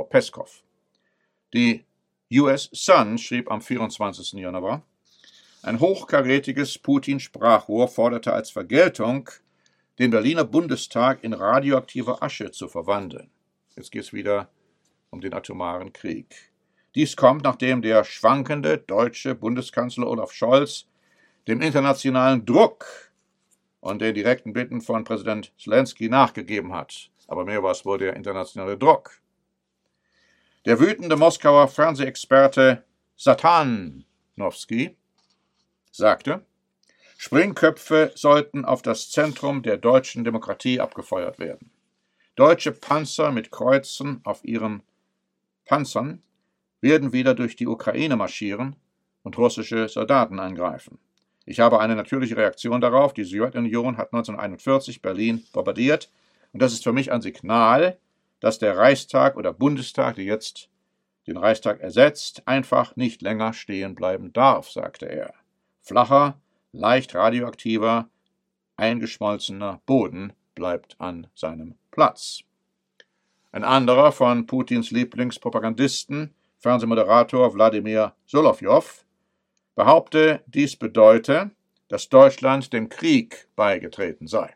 Die US Sun schrieb am 24. Januar: Ein hochkarätiges Putin-Sprachrohr forderte als Vergeltung, den Berliner Bundestag in radioaktive Asche zu verwandeln. Jetzt geht es wieder um den atomaren Krieg. Dies kommt, nachdem der schwankende deutsche Bundeskanzler Olaf Scholz dem internationalen Druck und den direkten Bitten von Präsident Zelensky nachgegeben hat. Aber mehr war es wohl der internationale Druck. Der wütende Moskauer Fernsehexperte Satanowski sagte, Springköpfe sollten auf das Zentrum der deutschen Demokratie abgefeuert werden. Deutsche Panzer mit Kreuzen auf ihren Panzern werden wieder durch die Ukraine marschieren und russische Soldaten angreifen. Ich habe eine natürliche Reaktion darauf. Die Sowjetunion hat 1941 Berlin bombardiert und das ist für mich ein Signal, dass der Reichstag oder Bundestag, der jetzt den Reichstag ersetzt, einfach nicht länger stehen bleiben darf, sagte er. Flacher, leicht radioaktiver, eingeschmolzener Boden bleibt an seinem Platz. Ein anderer von Putins Lieblingspropagandisten, Fernsehmoderator Wladimir Solowjow, behaupte, dies bedeute, dass Deutschland dem Krieg beigetreten sei.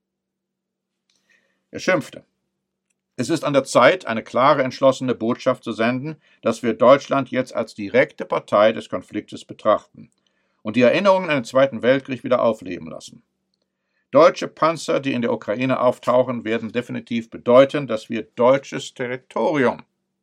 Er schimpfte: Es ist an der Zeit, eine klare, entschlossene Botschaft zu senden, dass wir Deutschland jetzt als direkte Partei des Konfliktes betrachten und die Erinnerungen an den Zweiten Weltkrieg wieder aufleben lassen. Deutsche Panzer, die in der Ukraine auftauchen, werden definitiv bedeuten, dass wir deutsches Territorium,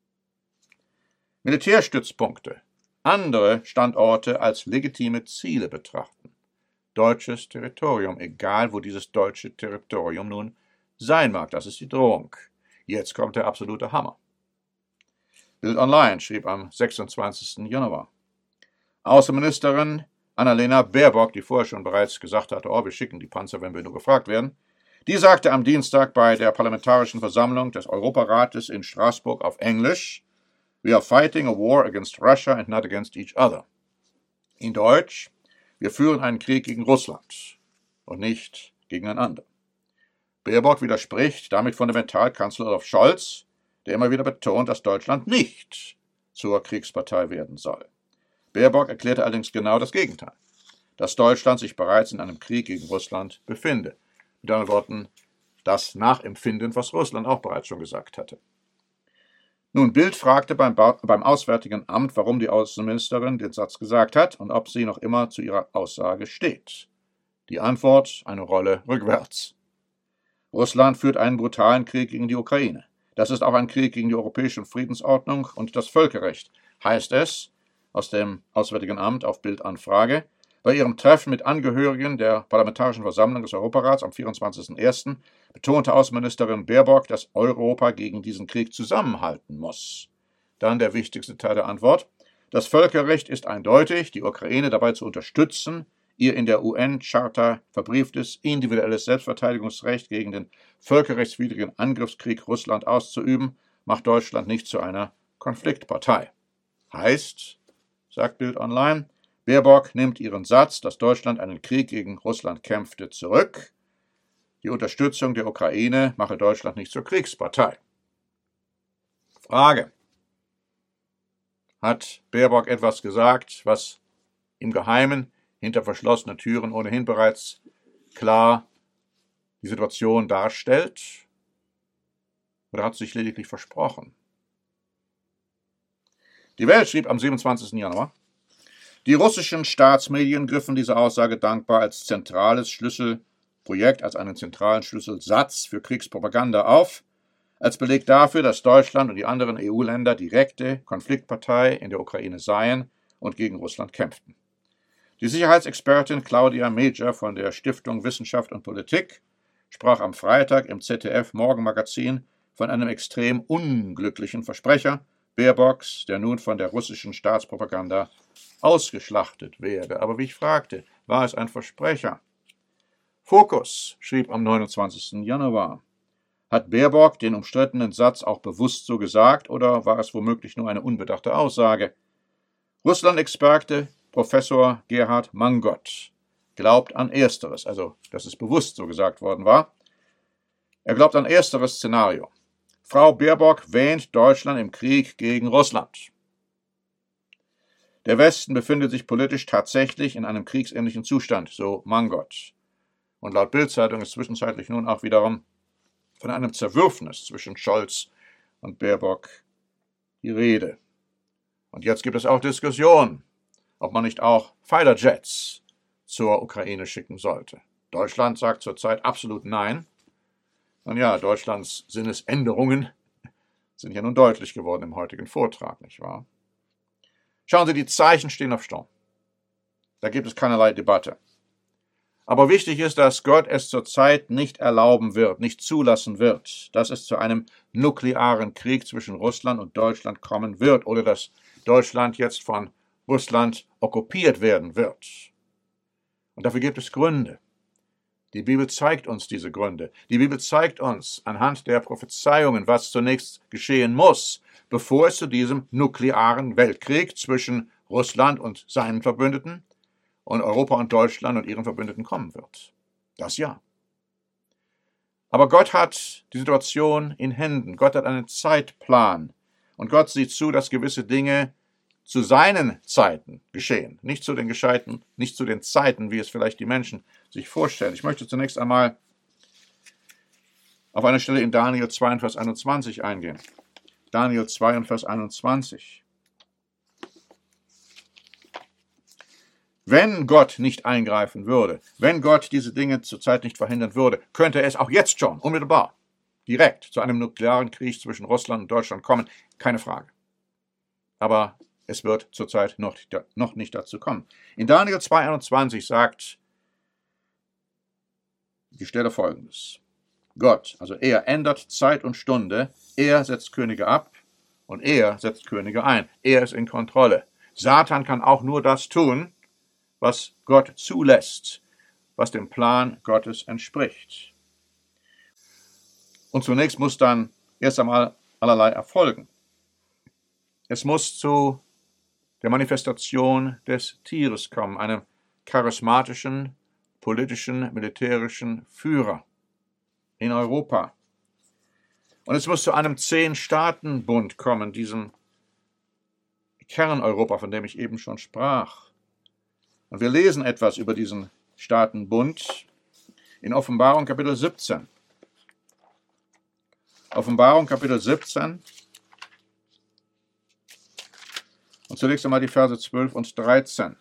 Militärstützpunkte, andere Standorte als legitime Ziele betrachten. Deutsches Territorium, egal wo dieses deutsche Territorium nun sein mag, das ist die Drohung. Jetzt kommt der absolute Hammer. Bild Online schrieb am 26. Januar: Außenministerin Annalena Baerbock, die vorher schon bereits gesagt hatte, wir schicken die Panzer, wenn wir nur gefragt werden, die sagte am Dienstag bei der Parlamentarischen Versammlung des Europarates in Straßburg auf Englisch: We are fighting a war against Russia and not against each other. In Deutsch: Wir führen einen Krieg gegen Russland und nicht gegeneinander. Baerbock widerspricht damit fundamental Kanzler Olaf Scholz, der immer wieder betont, dass Deutschland nicht zur Kriegspartei werden soll. Baerbock erklärte allerdings genau das Gegenteil, dass Deutschland sich bereits in einem Krieg gegen Russland befinde. Mit anderen Worten, das Nachempfinden, was Russland auch bereits schon gesagt hatte. Nun, Bild fragte beim Auswärtigen Amt, warum die Außenministerin den Satz gesagt hat und ob sie noch immer zu ihrer Aussage steht. Die Antwort: eine Rolle rückwärts. Russland führt einen brutalen Krieg gegen die Ukraine. Das ist auch ein Krieg gegen die europäische Friedensordnung und das Völkerrecht, heißt es aus dem Auswärtigen Amt auf Bildanfrage. Bei ihrem Treffen mit Angehörigen der Parlamentarischen Versammlung des Europarats am 24.01. betonte Außenministerin Baerbock, dass Europa gegen diesen Krieg zusammenhalten muss. Dann der wichtigste Teil der Antwort: Das Völkerrecht ist eindeutig, die Ukraine dabei zu unterstützen, ihr in der UN-Charta verbrieftes individuelles Selbstverteidigungsrecht gegen den völkerrechtswidrigen Angriffskrieg Russland auszuüben, macht Deutschland nicht zu einer Konfliktpartei. Heißt, sagt Bild Online, Baerbock nimmt ihren Satz, dass Deutschland einen Krieg gegen Russland kämpfte, zurück. Die Unterstützung der Ukraine mache Deutschland nicht zur Kriegspartei. Frage: Hat Baerbock etwas gesagt, was im Geheimen, hinter verschlossenen Türen ohnehin bereits klar die Situation darstellt? Oder hat sie sich lediglich versprochen? Die Welt schrieb am 27. Januar: Die russischen Staatsmedien griffen diese Aussage dankbar als zentrales Schlüsselprojekt, als einen zentralen Schlüsselsatz für Kriegspropaganda auf, als Beleg dafür, dass Deutschland und die anderen EU-Länder direkte Konfliktpartei in der Ukraine seien und gegen Russland kämpften. Die Sicherheitsexpertin Claudia Major von der Stiftung Wissenschaft und Politik sprach am Freitag im ZDF-Morgenmagazin von einem extrem unglücklichen Versprecher Baerbocks, der nun von der russischen Staatspropaganda ausgeschlachtet werde. Aber wie ich fragte, war es ein Versprecher? Focus schrieb am 29. Januar. Hat Baerbock den umstrittenen Satz auch bewusst so gesagt oder war es womöglich nur eine unbedachte Aussage? Russland-Experte Professor Gerhard Mangott glaubt an Ersteres, also dass es bewusst so gesagt worden war. Er glaubt an ersteres Szenario. Frau Baerbock wähnt Deutschland im Krieg gegen Russland. Der Westen befindet sich politisch tatsächlich in einem kriegsähnlichen Zustand, so Mangott. Und laut Bild-Zeitung ist zwischenzeitlich nun auch wiederum von einem Zerwürfnis zwischen Scholz und Baerbock die Rede. Und jetzt gibt es auch Diskussionen, ob man nicht auch Fighter-Jets zur Ukraine schicken sollte. Deutschland sagt zurzeit absolut nein. Nun ja, Deutschlands Sinnesänderungen sind ja nun deutlich geworden im heutigen Vortrag, nicht wahr? Schauen Sie, die Zeichen stehen auf Sturm. Da gibt es keinerlei Debatte. Aber wichtig ist, dass Gott es zurzeit nicht erlauben wird, nicht zulassen wird, dass es zu einem nuklearen Krieg zwischen Russland und Deutschland kommen wird oder dass Deutschland jetzt von Russland okkupiert werden wird. Und dafür gibt es Gründe. Die Bibel zeigt uns diese Gründe. Die Bibel zeigt uns anhand der Prophezeiungen, was zunächst geschehen muss, bevor es zu diesem nuklearen Weltkrieg zwischen Russland und seinen Verbündeten und Europa und Deutschland und ihren Verbündeten kommen wird. Das ja. Aber Gott hat die Situation in Händen. Gott hat einen Zeitplan. Und Gott sieht zu, dass gewisse Dinge zu seinen Zeiten geschehen. Nicht zu den Zeiten, wie es vielleicht die Menschen sich vorstellen. Ich möchte zunächst einmal auf eine Stelle in Daniel 2, Vers 21 eingehen. Daniel 2, Vers 21. Wenn Gott nicht eingreifen würde, wenn Gott diese Dinge zurzeit nicht verhindern würde, könnte es auch jetzt schon, unmittelbar, direkt zu einem nuklearen Krieg zwischen Russland und Deutschland kommen. Keine Frage. Aber es wird zurzeit noch nicht dazu kommen. In Daniel 2,21 sagt die Stelle Folgendes. Gott, also er ändert Zeit und Stunde, er setzt Könige ab und er setzt Könige ein. Er ist in Kontrolle. Satan kann auch nur das tun, was Gott zulässt, was dem Plan Gottes entspricht. Und zunächst muss dann erst einmal allerlei erfolgen. Es muss zu der Manifestation des Tieres kommen, einem charismatischen, politischen, militärischen Führer in Europa. Und es muss zu einem 10-Staaten-Bund kommen, diesem Kerneuropa, von dem ich eben schon sprach. Und wir lesen etwas über diesen Staatenbund in Offenbarung Kapitel 17. Offenbarung Kapitel 17. Und zunächst einmal die Verse 12 und 13.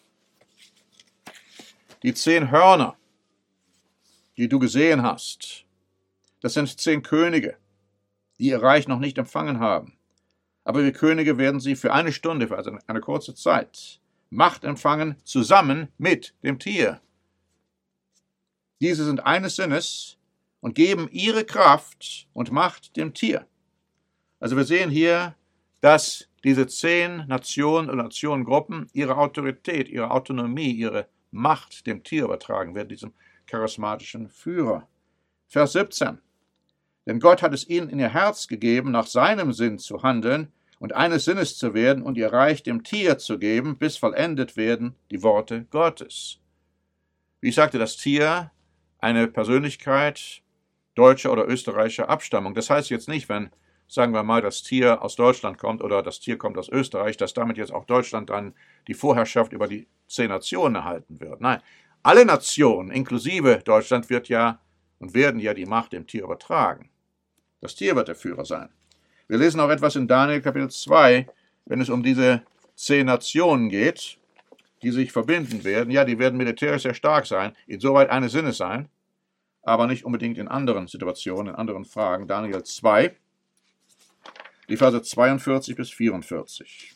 Die 10 Hörner, die du gesehen hast, das sind 10 Könige, die ihr Reich noch nicht empfangen haben. Aber wir Könige werden sie für eine Stunde, für also eine kurze Zeit, Macht empfangen, zusammen mit dem Tier. Diese sind eines Sinnes und geben ihre Kraft und Macht dem Tier. Also wir sehen hier, dass diese 10 Nationen und Nationengruppen ihre Autorität, ihre Autonomie, ihre Macht dem Tier übertragen werden, diesem charismatischen Führer. Vers 17. Denn Gott hat es ihnen in ihr Herz gegeben, nach seinem Sinn zu handeln und eines Sinnes zu werden und ihr Reich dem Tier zu geben, bis vollendet werden die Worte Gottes. Wie ich sagte, das Tier, eine Persönlichkeit deutscher oder österreichischer Abstammung. Das heißt jetzt nicht, wenn, sagen wir mal, das Tier aus Deutschland kommt oder das Tier kommt aus Österreich, dass damit jetzt auch Deutschland dann die Vorherrschaft über die 10 Nationen erhalten wird. Nein, alle Nationen, inklusive Deutschland, werden ja die Macht dem Tier übertragen. Das Tier wird der Führer sein. Wir lesen auch etwas in Daniel Kapitel 2, wenn es um diese 10 Nationen geht, die sich verbinden werden. Ja, die werden militärisch sehr stark sein, insoweit eines Sinnes sein, aber nicht unbedingt in anderen Situationen, in anderen Fragen. Daniel 2, die Verse 42 bis 44.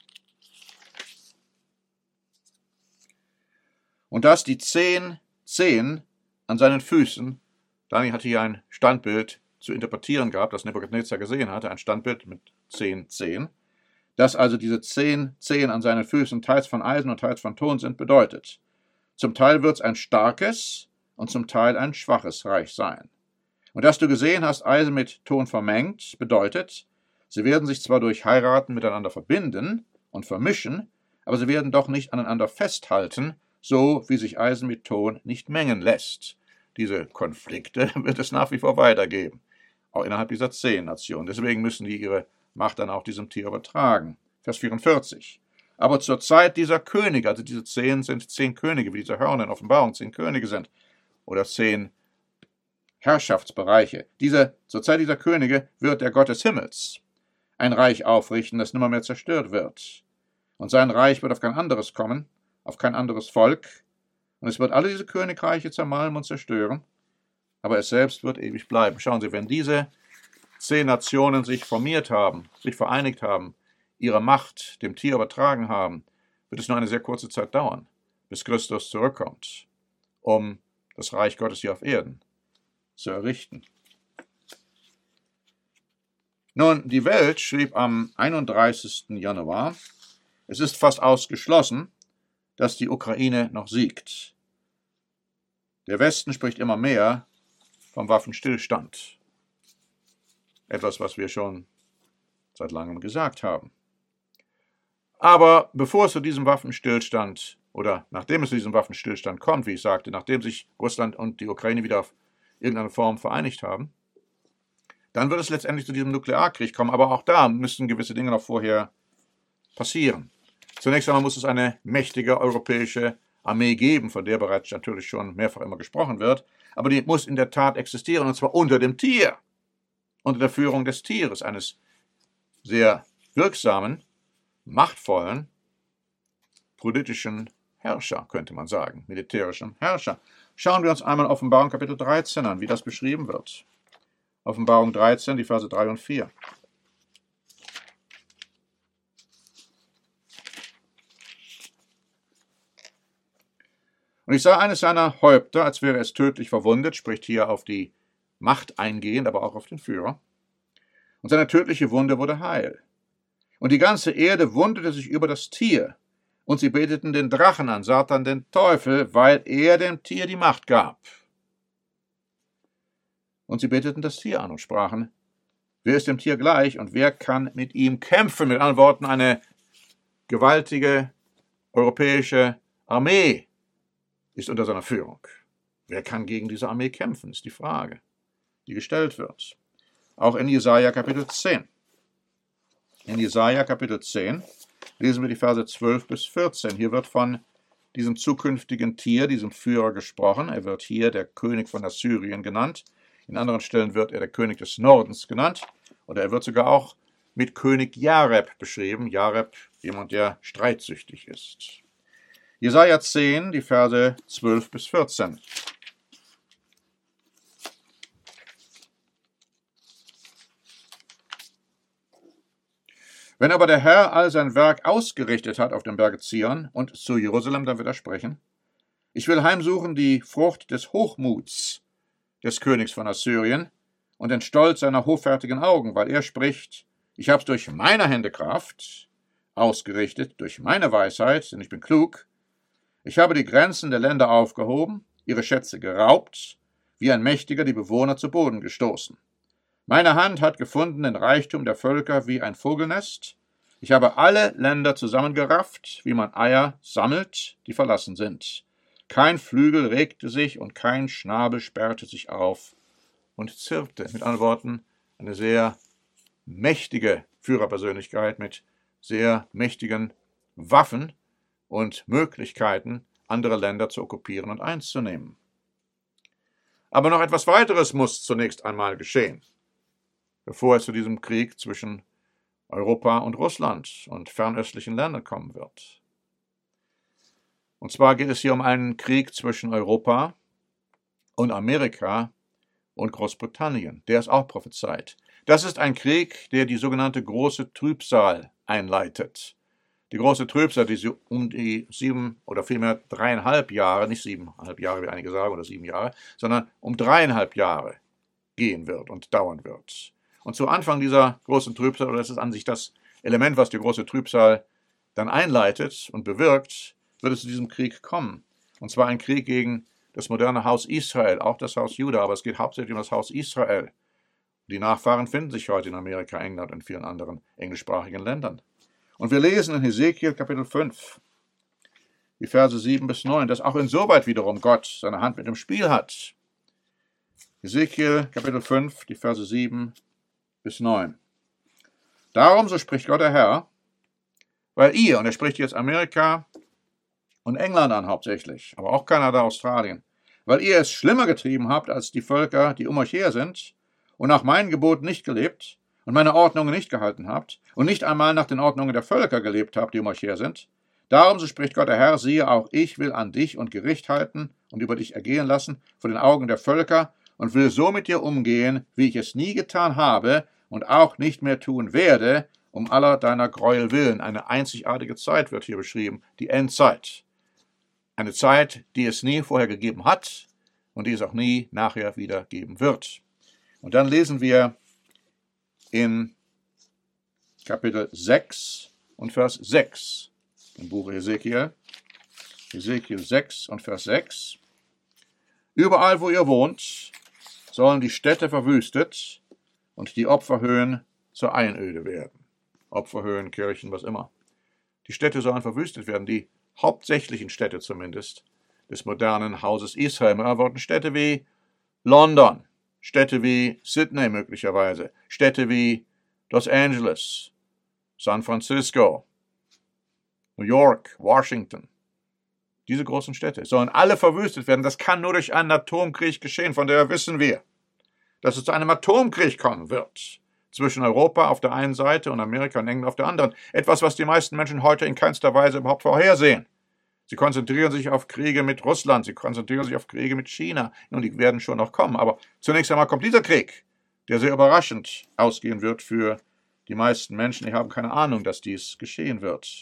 Und dass die 10 an seinen Füßen, Daniel hatte hier ein Standbild zu interpretieren gehabt, das Nebukadnezar gesehen hatte, ein Standbild mit 10, dass also diese 10 an seinen Füßen teils von Eisen und teils von Ton sind, bedeutet, zum Teil wird es ein starkes und zum Teil ein schwaches Reich sein. Und dass du gesehen hast, Eisen mit Ton vermengt, bedeutet, sie werden sich zwar durch Heiraten miteinander verbinden und vermischen, aber sie werden doch nicht aneinander festhalten, so wie sich Eisen mit Ton nicht mengen lässt. Diese Konflikte wird es nach wie vor weitergeben, auch innerhalb dieser 10 Nationen. Deswegen müssen die ihre Macht dann auch diesem Tier übertragen. Vers 44. Aber zur Zeit dieser Könige, also diese 10 sind 10 Könige, wie diese Hörner in Offenbarung 10 Könige sind, oder 10 Herrschaftsbereiche. Zur Zeit dieser Könige wird der Gott des Himmels ein Reich aufrichten, das nimmermehr zerstört wird. Und sein Reich wird auf kein anderes kommen, auf kein anderes Volk. Und es wird alle diese Königreiche zermalmen und zerstören, aber es selbst wird ewig bleiben. Schauen Sie, wenn diese 10 Nationen sich formiert haben, sich vereinigt haben, ihre Macht dem Tier übertragen haben, wird es nur eine sehr kurze Zeit dauern, bis Christus zurückkommt, um das Reich Gottes hier auf Erden zu errichten. Nun, die Welt schrieb am 31. Januar, es ist fast ausgeschlossen, dass die Ukraine noch siegt. Der Westen spricht immer mehr vom Waffenstillstand. Etwas, was wir schon seit langem gesagt haben. Aber bevor es zu diesem Waffenstillstand oder nachdem es zu diesem Waffenstillstand kommt, wie ich sagte, nachdem sich Russland und die Ukraine wieder auf irgendeine Form vereinigt haben, dann wird es letztendlich zu diesem Nuklearkrieg kommen. Aber auch da müssen gewisse Dinge noch vorher passieren. Zunächst einmal muss es eine mächtige europäische Armee geben, von der bereits natürlich schon mehrfach immer gesprochen wird, aber die muss in der Tat existieren, und zwar unter dem Tier, unter der Führung des Tieres, eines sehr wirksamen, machtvollen, politischen Herrscher, könnte man sagen, militärischen Herrscher. Schauen wir uns einmal Offenbarung Kapitel 13 an, wie das beschrieben wird. Offenbarung 13, die Verse 3 und 4. Und ich sah eines seiner Häupter, als wäre es tödlich verwundet, spricht hier auf die Macht eingehend, aber auch auf den Führer. Und seine tödliche Wunde wurde heil. Und die ganze Erde wunderte sich über das Tier, und sie beteten den Drachen an, Satan den Teufel, weil er dem Tier die Macht gab. Und sie beteten das Tier an und sprachen, wer ist dem Tier gleich und wer kann mit ihm kämpfen? Mit anderen Worten, eine gewaltige europäische Armee ist unter seiner Führung. Wer kann gegen diese Armee kämpfen, ist die Frage, die gestellt wird. Auch in Jesaja Kapitel 10. In Jesaja Kapitel 10 lesen wir die Verse 12 bis 14. Hier wird von diesem zukünftigen Tier, diesem Führer gesprochen. Er wird hier der König von Assyrien genannt. In anderen Stellen wird er der König des Nordens genannt. Oder er wird sogar auch mit König Jareb beschrieben. Jareb, jemand, der streitsüchtig ist. Jesaja 10, die Verse 12 bis 14. Wenn aber der Herr all sein Werk ausgerichtet hat auf dem Berge Zion und zu Jerusalem, dann wird er sprechen, ich will heimsuchen die Frucht des Hochmuts des Königs von Assyrien und den Stolz seiner hoffärtigen Augen, weil er spricht, ich hab's durch meine Hände Kraft ausgerichtet, durch meine Weisheit, denn ich bin klug, ich habe die Grenzen der Länder aufgehoben, ihre Schätze geraubt, wie ein Mächtiger die Bewohner zu Boden gestoßen. Meine Hand hat gefunden den Reichtum der Völker wie ein Vogelnest. Ich habe alle Länder zusammengerafft, wie man Eier sammelt, die verlassen sind. Kein Flügel regte sich und kein Schnabel sperrte sich auf und zirpte. Mit anderen Worten, eine sehr mächtige Führerpersönlichkeit mit sehr mächtigen Waffen und Möglichkeiten, andere Länder zu okkupieren und einzunehmen. Aber noch etwas weiteres muss zunächst einmal geschehen, bevor es zu diesem Krieg zwischen Europa und Russland und fernöstlichen Ländern kommen wird. Und zwar geht es hier um einen Krieg zwischen Europa und Amerika und Großbritannien. Der ist auch prophezeit. Das ist ein Krieg, der die sogenannte große Trübsal einleitet. Die große Trübsal, die um die 7 oder vielmehr 3,5 Jahre, nicht 7,5 Jahre, wie einige sagen, oder 7 Jahre, sondern um 3,5 Jahre gehen wird und dauern wird. Und zu Anfang dieser großen Trübsal, oder das ist an sich das Element, was die große Trübsal dann einleitet und bewirkt, wird es zu diesem Krieg kommen. Und zwar ein Krieg gegen das moderne Haus Israel, auch das Haus Juda, aber es geht hauptsächlich um das Haus Israel. Die Nachfahren finden sich heute in Amerika, England und vielen anderen englischsprachigen Ländern. Und wir lesen in Hesekiel Kapitel 5, die Verse 7 bis 9, dass auch insoweit wiederum Gott seine Hand mit im Spiel hat. Hesekiel Kapitel 5, die Verse 7 bis 9. Darum, so spricht Gott der Herr, weil ihr, und er spricht jetzt Amerika und England an hauptsächlich, aber auch Kanada, Australien, weil ihr es schlimmer getrieben habt als die Völker, die um euch her sind, und nach meinen Geboten nicht gelebt und meine Ordnungen nicht gehalten habt und nicht einmal nach den Ordnungen der Völker gelebt habt, die um euch her sind. Darum, so spricht Gott der Herr, siehe, auch ich will an dich und Gericht halten und über dich ergehen lassen vor den Augen der Völker und will so mit dir umgehen, wie ich es nie getan habe und auch nicht mehr tun werde, um aller deiner Gräuel willen. Eine einzigartige Zeit wird hier beschrieben, die Endzeit. Eine Zeit, die es nie vorher gegeben hat und die es auch nie nachher wieder geben wird. Und dann lesen wir in Kapitel 6 und Vers 6 im Buch Hesekiel, Hesekiel 6 und Vers 6. Überall, wo ihr wohnt, sollen die Städte verwüstet und die Opferhöhen zur Einöde werden. Opferhöhen, Kirchen, was immer. Die Städte sollen verwüstet werden, die hauptsächlichen Städte zumindest des modernen Hauses Israel. Mit anderen Worten, Städte wie London, Städte wie Sydney möglicherweise, Städte wie Los Angeles, San Francisco, New York, Washington. Diese großen Städte sollen alle verwüstet werden. Das kann nur durch einen Atomkrieg geschehen. Von daher wissen wir, dass es zu einem Atomkrieg kommen wird. Zwischen Europa auf der einen Seite und Amerika und England auf der anderen. Etwas, was die meisten Menschen heute in keinster Weise überhaupt vorhersehen. Sie konzentrieren sich auf Kriege mit Russland, sie konzentrieren sich auf Kriege mit China. Nun, die werden schon noch kommen. Aber zunächst einmal kommt dieser Krieg, der sehr überraschend ausgehen wird für die meisten Menschen. Die haben keine Ahnung, dass dies geschehen wird.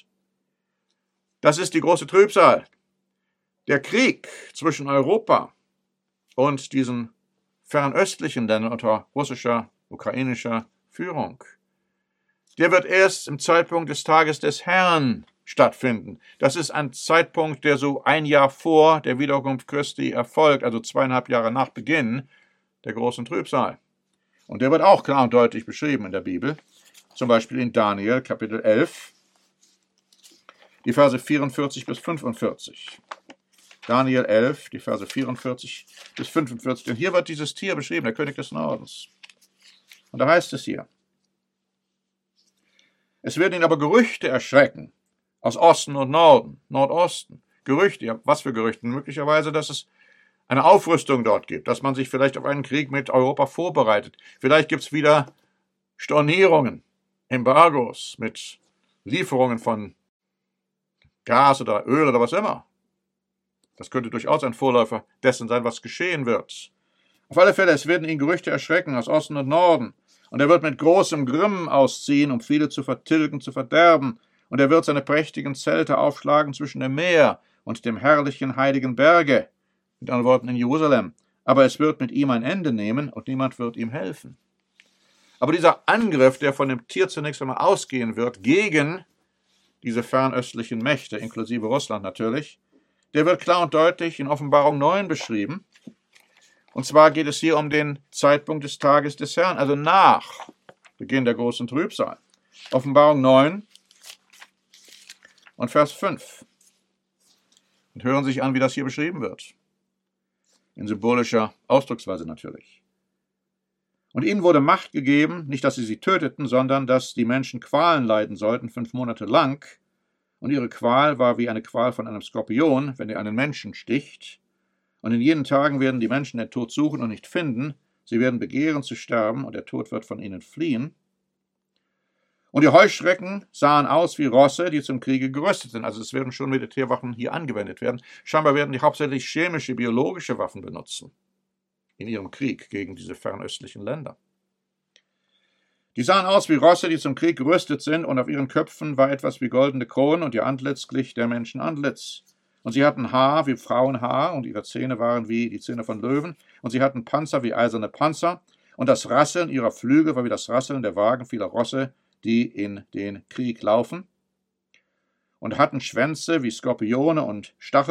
Das ist die große Trübsal. Der Krieg zwischen Europa und diesen fernöstlichen Ländern unter russischer, ukrainischer Führung, der wird erst im Zeitpunkt des Tages des Herrn stattfinden. Das ist ein Zeitpunkt, der so ein Jahr vor der Wiederkunft Christi erfolgt, also 2,5 Jahre nach Beginn der großen Trübsal. Und der wird auch klar und deutlich beschrieben in der Bibel, zum Beispiel in Daniel Kapitel 11, die Verse 44 bis 45. Daniel 11, die Verse 44 bis 45. Und hier wird dieses Tier beschrieben, der König des Nordens. Und da heißt es hier: Es werden ihn aber Gerüchte erschrecken, aus Osten und Norden, Nordosten. Gerüchte, ja, was für Gerüchte? Möglicherweise, dass es eine Aufrüstung dort gibt, dass man sich vielleicht auf einen Krieg mit Europa vorbereitet. Vielleicht gibt es wieder Stornierungen, Embargos mit Lieferungen von Gas oder Öl oder was immer. Das könnte durchaus ein Vorläufer dessen sein, was geschehen wird. Auf alle Fälle, es werden ihn Gerüchte erschrecken aus Osten und Norden. Und er wird mit großem Grimm ausziehen, um viele zu vertilgen, zu verderben. Und er wird seine prächtigen Zelte aufschlagen zwischen dem Meer und dem herrlichen heiligen Berge. Mit anderen Worten in Jerusalem. Aber es wird mit ihm ein Ende nehmen und niemand wird ihm helfen. Aber dieser Angriff, der von dem Tier zunächst einmal ausgehen wird, gegen diese fernöstlichen Mächte, inklusive Russland natürlich, der wird klar und deutlich in Offenbarung 9 beschrieben. Und zwar geht es hier um den Zeitpunkt des Tages des Herrn, also nach Beginn der großen Trübsal. Offenbarung 9 und Vers 5. Und hören sich an, wie das hier beschrieben wird. In symbolischer Ausdrucksweise natürlich. Und ihnen wurde Macht gegeben, nicht, dass sie töteten, sondern dass die Menschen Qualen leiden sollten 5 Monate lang. Und ihre Qual war wie eine Qual von einem Skorpion, wenn er einen Menschen sticht. Und in jenen Tagen werden die Menschen den Tod suchen und nicht finden. Sie werden begehren zu sterben, und der Tod wird von ihnen fliehen. Und die Heuschrecken sahen aus wie Rosse, die zum Kriege gerüstet sind. Also es werden schon Militärwaffen hier angewendet werden. Scheinbar werden die hauptsächlich chemische, biologische Waffen benutzen in ihrem Krieg gegen diese fernöstlichen Länder. Die sahen aus wie Rosse, die zum Krieg gerüstet sind, und auf ihren Köpfen war etwas wie goldene Kronen, und ihr Antlitz glich der Menschen Antlitz. Und sie hatten Haar wie Frauenhaar, und ihre Zähne waren wie die Zähne von Löwen, und sie hatten Panzer wie eiserne Panzer, und das Rasseln ihrer Flügel war wie das Rasseln der Wagen vieler Rosse, die in den Krieg laufen, und hatten Schwänze wie Skorpione und Stacheln,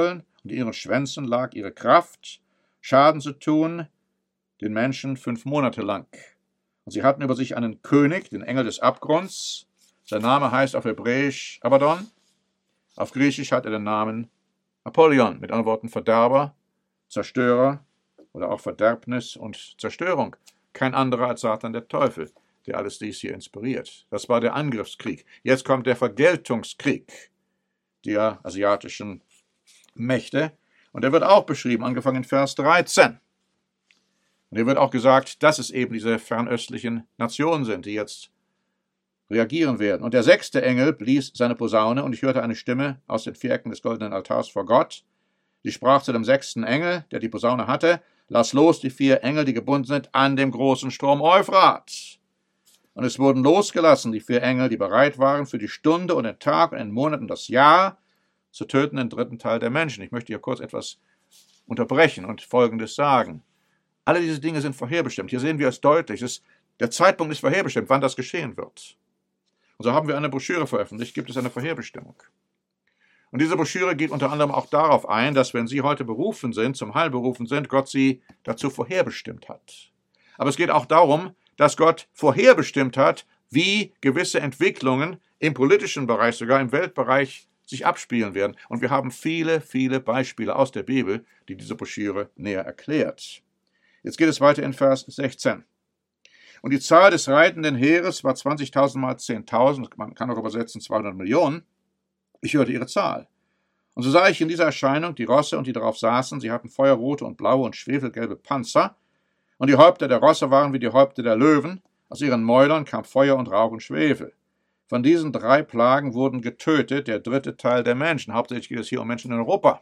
und in ihren Schwänzen lag ihre Kraft, Schaden zu tun, den Menschen 5 Monate lang. Und sie hatten über sich einen König, den Engel des Abgrunds. Sein Name heißt auf Hebräisch Abaddon. Auf Griechisch hat er den Namen Apollyon, mit anderen Worten Verderber, Zerstörer oder auch Verderbnis und Zerstörung. Kein anderer als Satan, der Teufel, der alles dies hier inspiriert. Das war der Angriffskrieg. Jetzt kommt der Vergeltungskrieg der asiatischen Mächte. Und der wird auch beschrieben, angefangen in Vers 13. Und hier wird auch gesagt, dass es eben diese fernöstlichen Nationen sind, die jetzt reagieren werden. Und der 6. Engel blies seine Posaune, und ich hörte eine Stimme aus den 4 Ecken des goldenen Altars vor Gott. Die sprach zu dem 6. Engel, der die Posaune hatte: Lass los die 4 Engel, die gebunden sind an dem großen Strom Euphrat. Und es wurden losgelassen, die 4 Engel, die bereit waren, für die Stunde und den Tag und den Monat und das Jahr zu töten, den 3. Teil der Menschen. Ich möchte hier kurz etwas unterbrechen und Folgendes sagen. Alle diese Dinge sind vorherbestimmt. Hier sehen wir es deutlich. Der Zeitpunkt ist vorherbestimmt, wann das geschehen wird. Und so haben wir eine Broschüre veröffentlicht, gibt es eine Vorherbestimmung. Und diese Broschüre geht unter anderem auch darauf ein, dass wenn Sie heute berufen sind, zum Heil berufen sind, Gott Sie dazu vorherbestimmt hat. Aber es geht auch darum, dass Gott vorherbestimmt hat, wie gewisse Entwicklungen im politischen Bereich, sogar im Weltbereich, sich abspielen werden. Und wir haben viele, viele Beispiele aus der Bibel, die diese Broschüre näher erklärt. Jetzt geht es weiter in Vers 16. Und die Zahl des reitenden Heeres war 20.000 mal 10.000, man kann auch übersetzen 200 Millionen. Ich hörte ihre Zahl. Und so sah ich in dieser Erscheinung die Rosse und die darauf saßen. Sie hatten feuerrote und blaue und schwefelgelbe Panzer. Und die Häupter der Rosse waren wie die Häupter der Löwen. Aus ihren Mäulern kam Feuer und Rauch und Schwefel. Von diesen 3 Plagen wurden getötet der 3. Teil der Menschen. Hauptsächlich geht es hier um Menschen in Europa.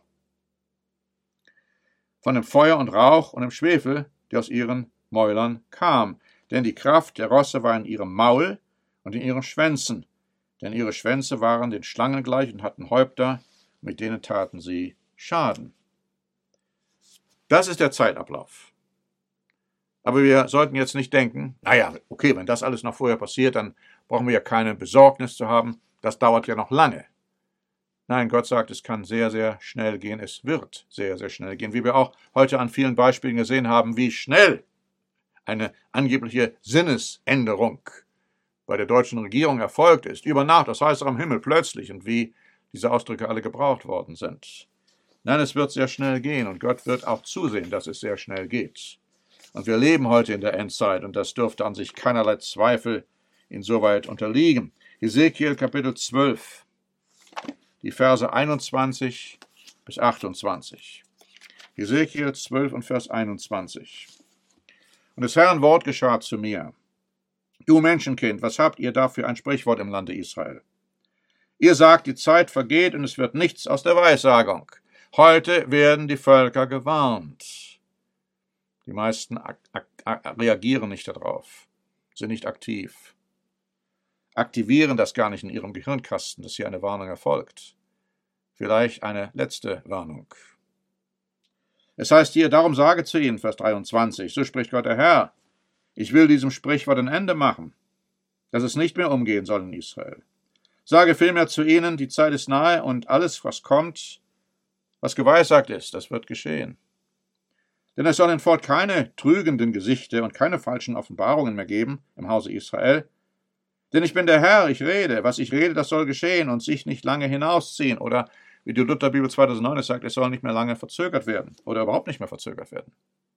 Von dem Feuer und Rauch und dem Schwefel, der aus ihren Mäulern kam. Denn die Kraft der Rosse war in ihrem Maul und in ihren Schwänzen. Denn ihre Schwänze waren den Schlangen gleich und hatten Häupter, mit denen taten sie Schaden. Das ist der Zeitablauf. Aber wir sollten jetzt nicht denken, naja, okay, wenn das alles noch vorher passiert, dann brauchen wir ja keine Besorgnis zu haben. Das dauert ja noch lange. Nein, Gott sagt, es kann sehr, sehr schnell gehen. Es wird sehr, sehr schnell gehen. Wie wir auch heute an vielen Beispielen gesehen haben, wie schnell eine angebliche Sinnesänderung bei der deutschen Regierung erfolgt ist. Über Nacht, aus heiterem Himmel, plötzlich, und wie diese Ausdrücke alle gebraucht worden sind. Nein, es wird sehr schnell gehen, und Gott wird auch zusehen, dass es sehr schnell geht. Und wir leben heute in der Endzeit, und das dürfte an sich keinerlei Zweifel insoweit unterliegen. Hesekiel Kapitel 12, die Verse 21 bis 28. Hesekiel 12 und Vers 21. Und des Herrn Wort geschah zu mir: Du Menschenkind, was habt ihr da für ein Sprichwort im Lande Israel? Ihr sagt, die Zeit vergeht und es wird nichts aus der Weissagung. Heute werden die Völker gewarnt. Die meisten reagieren nicht darauf, sind nicht aktiv, aktivieren das gar nicht in ihrem Gehirnkasten, dass hier eine Warnung erfolgt. Vielleicht eine letzte Warnung. Es heißt hier, darum sage zu ihnen, Vers 23, so spricht Gott der Herr: Ich will diesem Sprichwort ein Ende machen, dass es nicht mehr umgehen soll in Israel. Sage vielmehr zu ihnen, die Zeit ist nahe, und alles, was kommt, was geweissagt ist, das wird geschehen. Denn es soll hinfort keine trügenden Gesichter und keine falschen Offenbarungen mehr geben im Hause Israel. Denn ich bin der Herr, ich rede, was ich rede, das soll geschehen und sich nicht lange hinausziehen. Oder wie die Lutherbibel 2009 sagt, es soll nicht mehr lange verzögert werden oder überhaupt nicht mehr verzögert werden.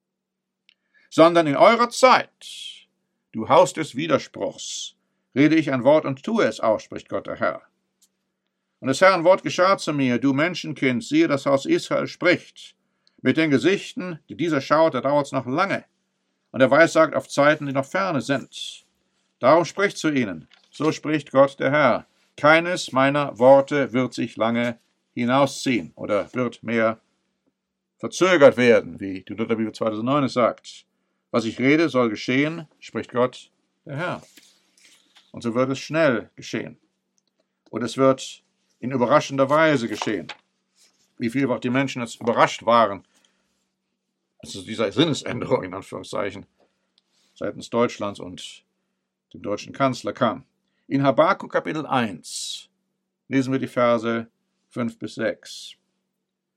Sondern in eurer Zeit, du Haus des Widerspruchs, rede ich ein Wort und tue es auch, spricht Gott der Herr. Und des Herrn Wort geschah zu mir: Du Menschenkind, siehe, das Haus Israel spricht. Mit den Gesichten, die dieser schaut, da dauert es noch lange. Und er weissagt auf Zeiten, die noch ferne sind. Darum spricht zu ihnen: So spricht Gott der Herr: Keines meiner Worte wird sich lange hinausziehen oder wird mehr verzögert werden, wie die Lutherbibel 2009 sagt. Was ich rede, soll geschehen, spricht Gott der Herr. Und so wird es schnell geschehen. Und es wird in überraschender Weise geschehen. Wie viel auch die Menschen jetzt überrascht waren, als es dieser Sinnesänderung, in Anführungszeichen, seitens Deutschlands und dem deutschen Kanzler kam. In Habakuk Kapitel 1 lesen wir die Verse 5 bis 6.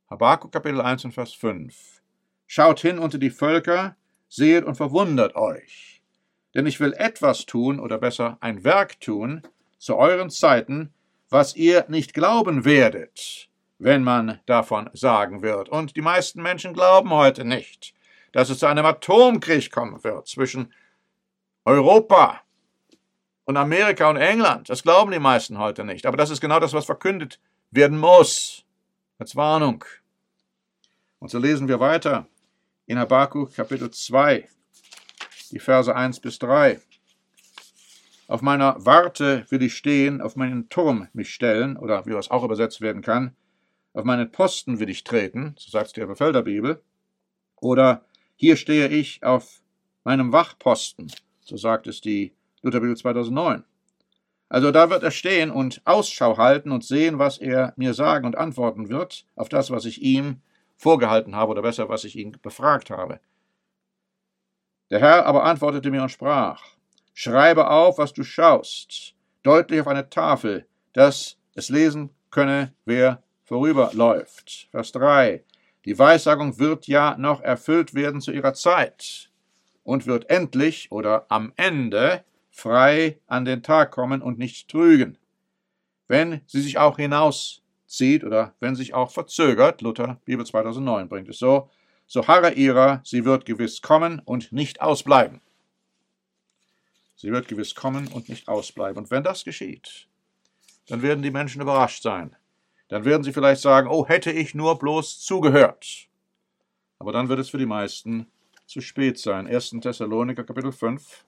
Habakuk Kapitel 1 und Vers 5. Schaut hin unter die Völker, sehet und verwundert euch. Denn ich will etwas tun, oder besser ein Werk tun, zu euren Zeiten, was ihr nicht glauben werdet, wenn man davon sagen wird. Und die meisten Menschen glauben heute nicht, dass es zu einem Atomkrieg kommen wird zwischen Europa und Amerika und England. Das glauben die meisten heute nicht. Aber das ist genau das, was verkündet werden muss, als Warnung. Und so lesen wir weiter in Habakuk Kapitel 2, die Verse 1 bis 3. Auf meiner Warte will ich stehen, auf meinen Turm mich stellen, oder wie das auch übersetzt werden kann, auf meinen Posten will ich treten, so sagt es die Elberfelder Bibel, oder hier stehe ich auf meinem Wachposten, so sagt es die Lutherbibel 2009. Also da wird er stehen und Ausschau halten und sehen, was er mir sagen und antworten wird, auf das, was ich ihm vorgehalten habe, oder besser, was ich ihn befragt habe. Der Herr aber antwortete mir und sprach: Schreibe auf, was du schaust, deutlich auf eine Tafel, dass es lesen könne, wer vorüberläuft. Vers 3. Die Weissagung wird ja noch erfüllt werden zu ihrer Zeit und wird endlich oder am Ende frei an den Tag kommen und nicht trügen. Wenn sie sich auch hinauszieht oder wenn sich auch verzögert, Luther Bibel 2009 bringt es so harre ihrer, sie wird gewiss kommen und nicht ausbleiben. Sie wird gewiss kommen und nicht ausbleiben. Und wenn das geschieht, dann werden die Menschen überrascht sein. Dann werden sie vielleicht sagen, oh, hätte ich nur bloß zugehört. Aber dann wird es für die meisten zu spät sein. 1. Thessaloniker Kapitel 5,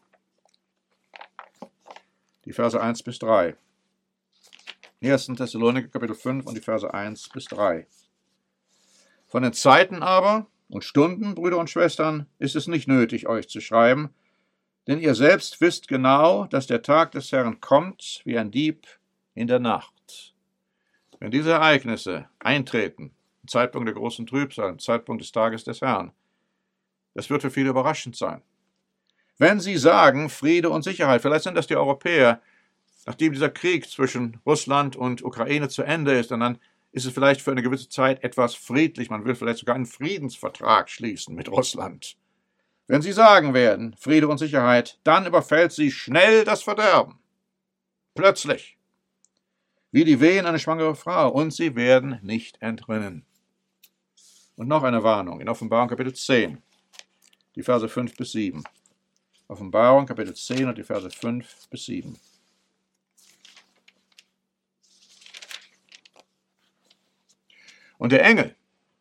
die Verse 1 bis 3. 1. Thessaloniker Kapitel 5 und die Verse 1 bis 3. Von den Zeiten aber und Stunden, Brüder und Schwestern, ist es nicht nötig, euch zu schreiben, denn ihr selbst wisst genau, dass der Tag des Herrn kommt wie ein Dieb in der Nacht. Wenn diese Ereignisse eintreten, im Zeitpunkt der großen Trübsal, im Zeitpunkt des Tages des Herrn, das wird für viele überraschend sein. Wenn sie sagen, Friede und Sicherheit, vielleicht sind das die Europäer, nachdem dieser Krieg zwischen Russland und Ukraine zu Ende ist, und dann ist es vielleicht für eine gewisse Zeit etwas friedlich, man will vielleicht sogar einen Friedensvertrag schließen mit Russland. Wenn sie sagen werden, Friede und Sicherheit, dann überfällt sie schnell das Verderben. Plötzlich. Wie die Wehen einer schwangeren Frau, und sie werden nicht entrinnen. Und noch eine Warnung in Offenbarung Kapitel 10, die Verse 5 bis 7. Offenbarung Kapitel 10 und die Verse 5 bis 7. Und der Engel,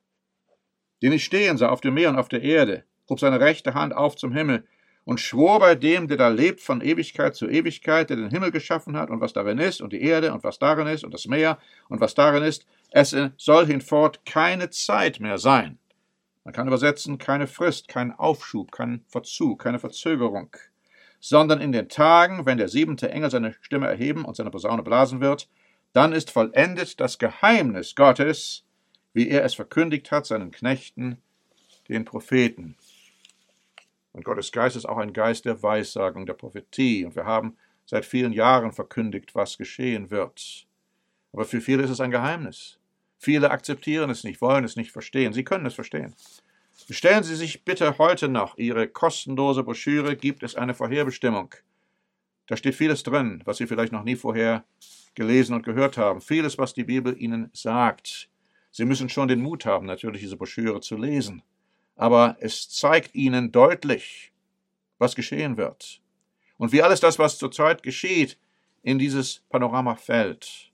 den ich stehen sah auf dem Meer und auf der Erde, hob seine rechte Hand auf zum Himmel und schwor bei dem, der da lebt von Ewigkeit zu Ewigkeit, der den Himmel geschaffen hat und was darin ist und die Erde und was darin ist und das Meer und was darin ist, es soll hinfort keine Zeit mehr sein. Man kann übersetzen, keine Frist, kein Aufschub, kein Verzug, keine Verzögerung, sondern in den Tagen, wenn der 7. Engel seine Stimme erheben und seine Posaune blasen wird, dann ist vollendet das Geheimnis Gottes, wie er es verkündigt hat seinen Knechten, den Propheten. Und Gottes Geist ist auch ein Geist der Weissagung, der Prophetie. Und wir haben seit vielen Jahren verkündigt, was geschehen wird. Aber für viele ist es ein Geheimnis. Viele akzeptieren es nicht, wollen es nicht verstehen. Sie können es verstehen. Bestellen Sie sich bitte heute noch Ihre kostenlose Broschüre, gibt es eine Vorherbestimmung. Da steht vieles drin, was Sie vielleicht noch nie vorher gelesen und gehört haben. Vieles, was die Bibel Ihnen sagt. Sie müssen schon den Mut haben, natürlich diese Broschüre zu lesen. Aber es zeigt Ihnen deutlich, was geschehen wird. Und wie alles das, was zurzeit geschieht, in dieses Panorama fällt.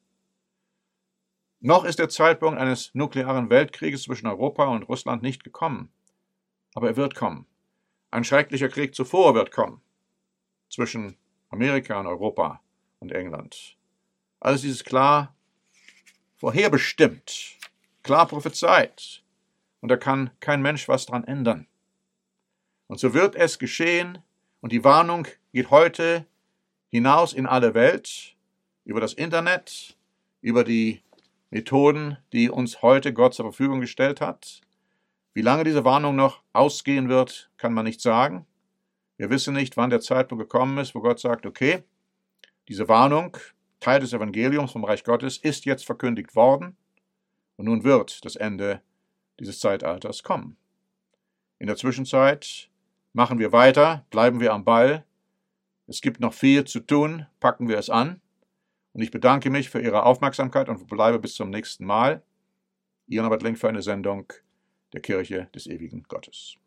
Noch ist der Zeitpunkt eines nuklearen Weltkrieges zwischen Europa und Russland nicht gekommen. Aber er wird kommen. Ein schrecklicher Krieg zuvor wird kommen. Zwischen Amerika und Europa und England. Alles dieses klar vorherbestimmt, klar prophezeit. Und da kann kein Mensch was dran ändern. Und so wird es geschehen. Und die Warnung geht heute hinaus in alle Welt, über das Internet, über die Methoden, die uns heute Gott zur Verfügung gestellt hat. Wie lange diese Warnung noch ausgehen wird, kann man nicht sagen. Wir wissen nicht, wann der Zeitpunkt gekommen ist, wo Gott sagt, okay, diese Warnung, Teil des Evangeliums vom Reich Gottes, ist jetzt verkündigt worden und nun wird das Ende dieses Zeitalters kommen. In der Zwischenzeit machen wir weiter, bleiben wir am Ball. Es gibt noch viel zu tun, packen wir es an. Und ich bedanke mich für Ihre Aufmerksamkeit und bleibe bis zum nächsten Mal. Ihr Norbert Link für eine Sendung der Kirche des ewigen Gottes.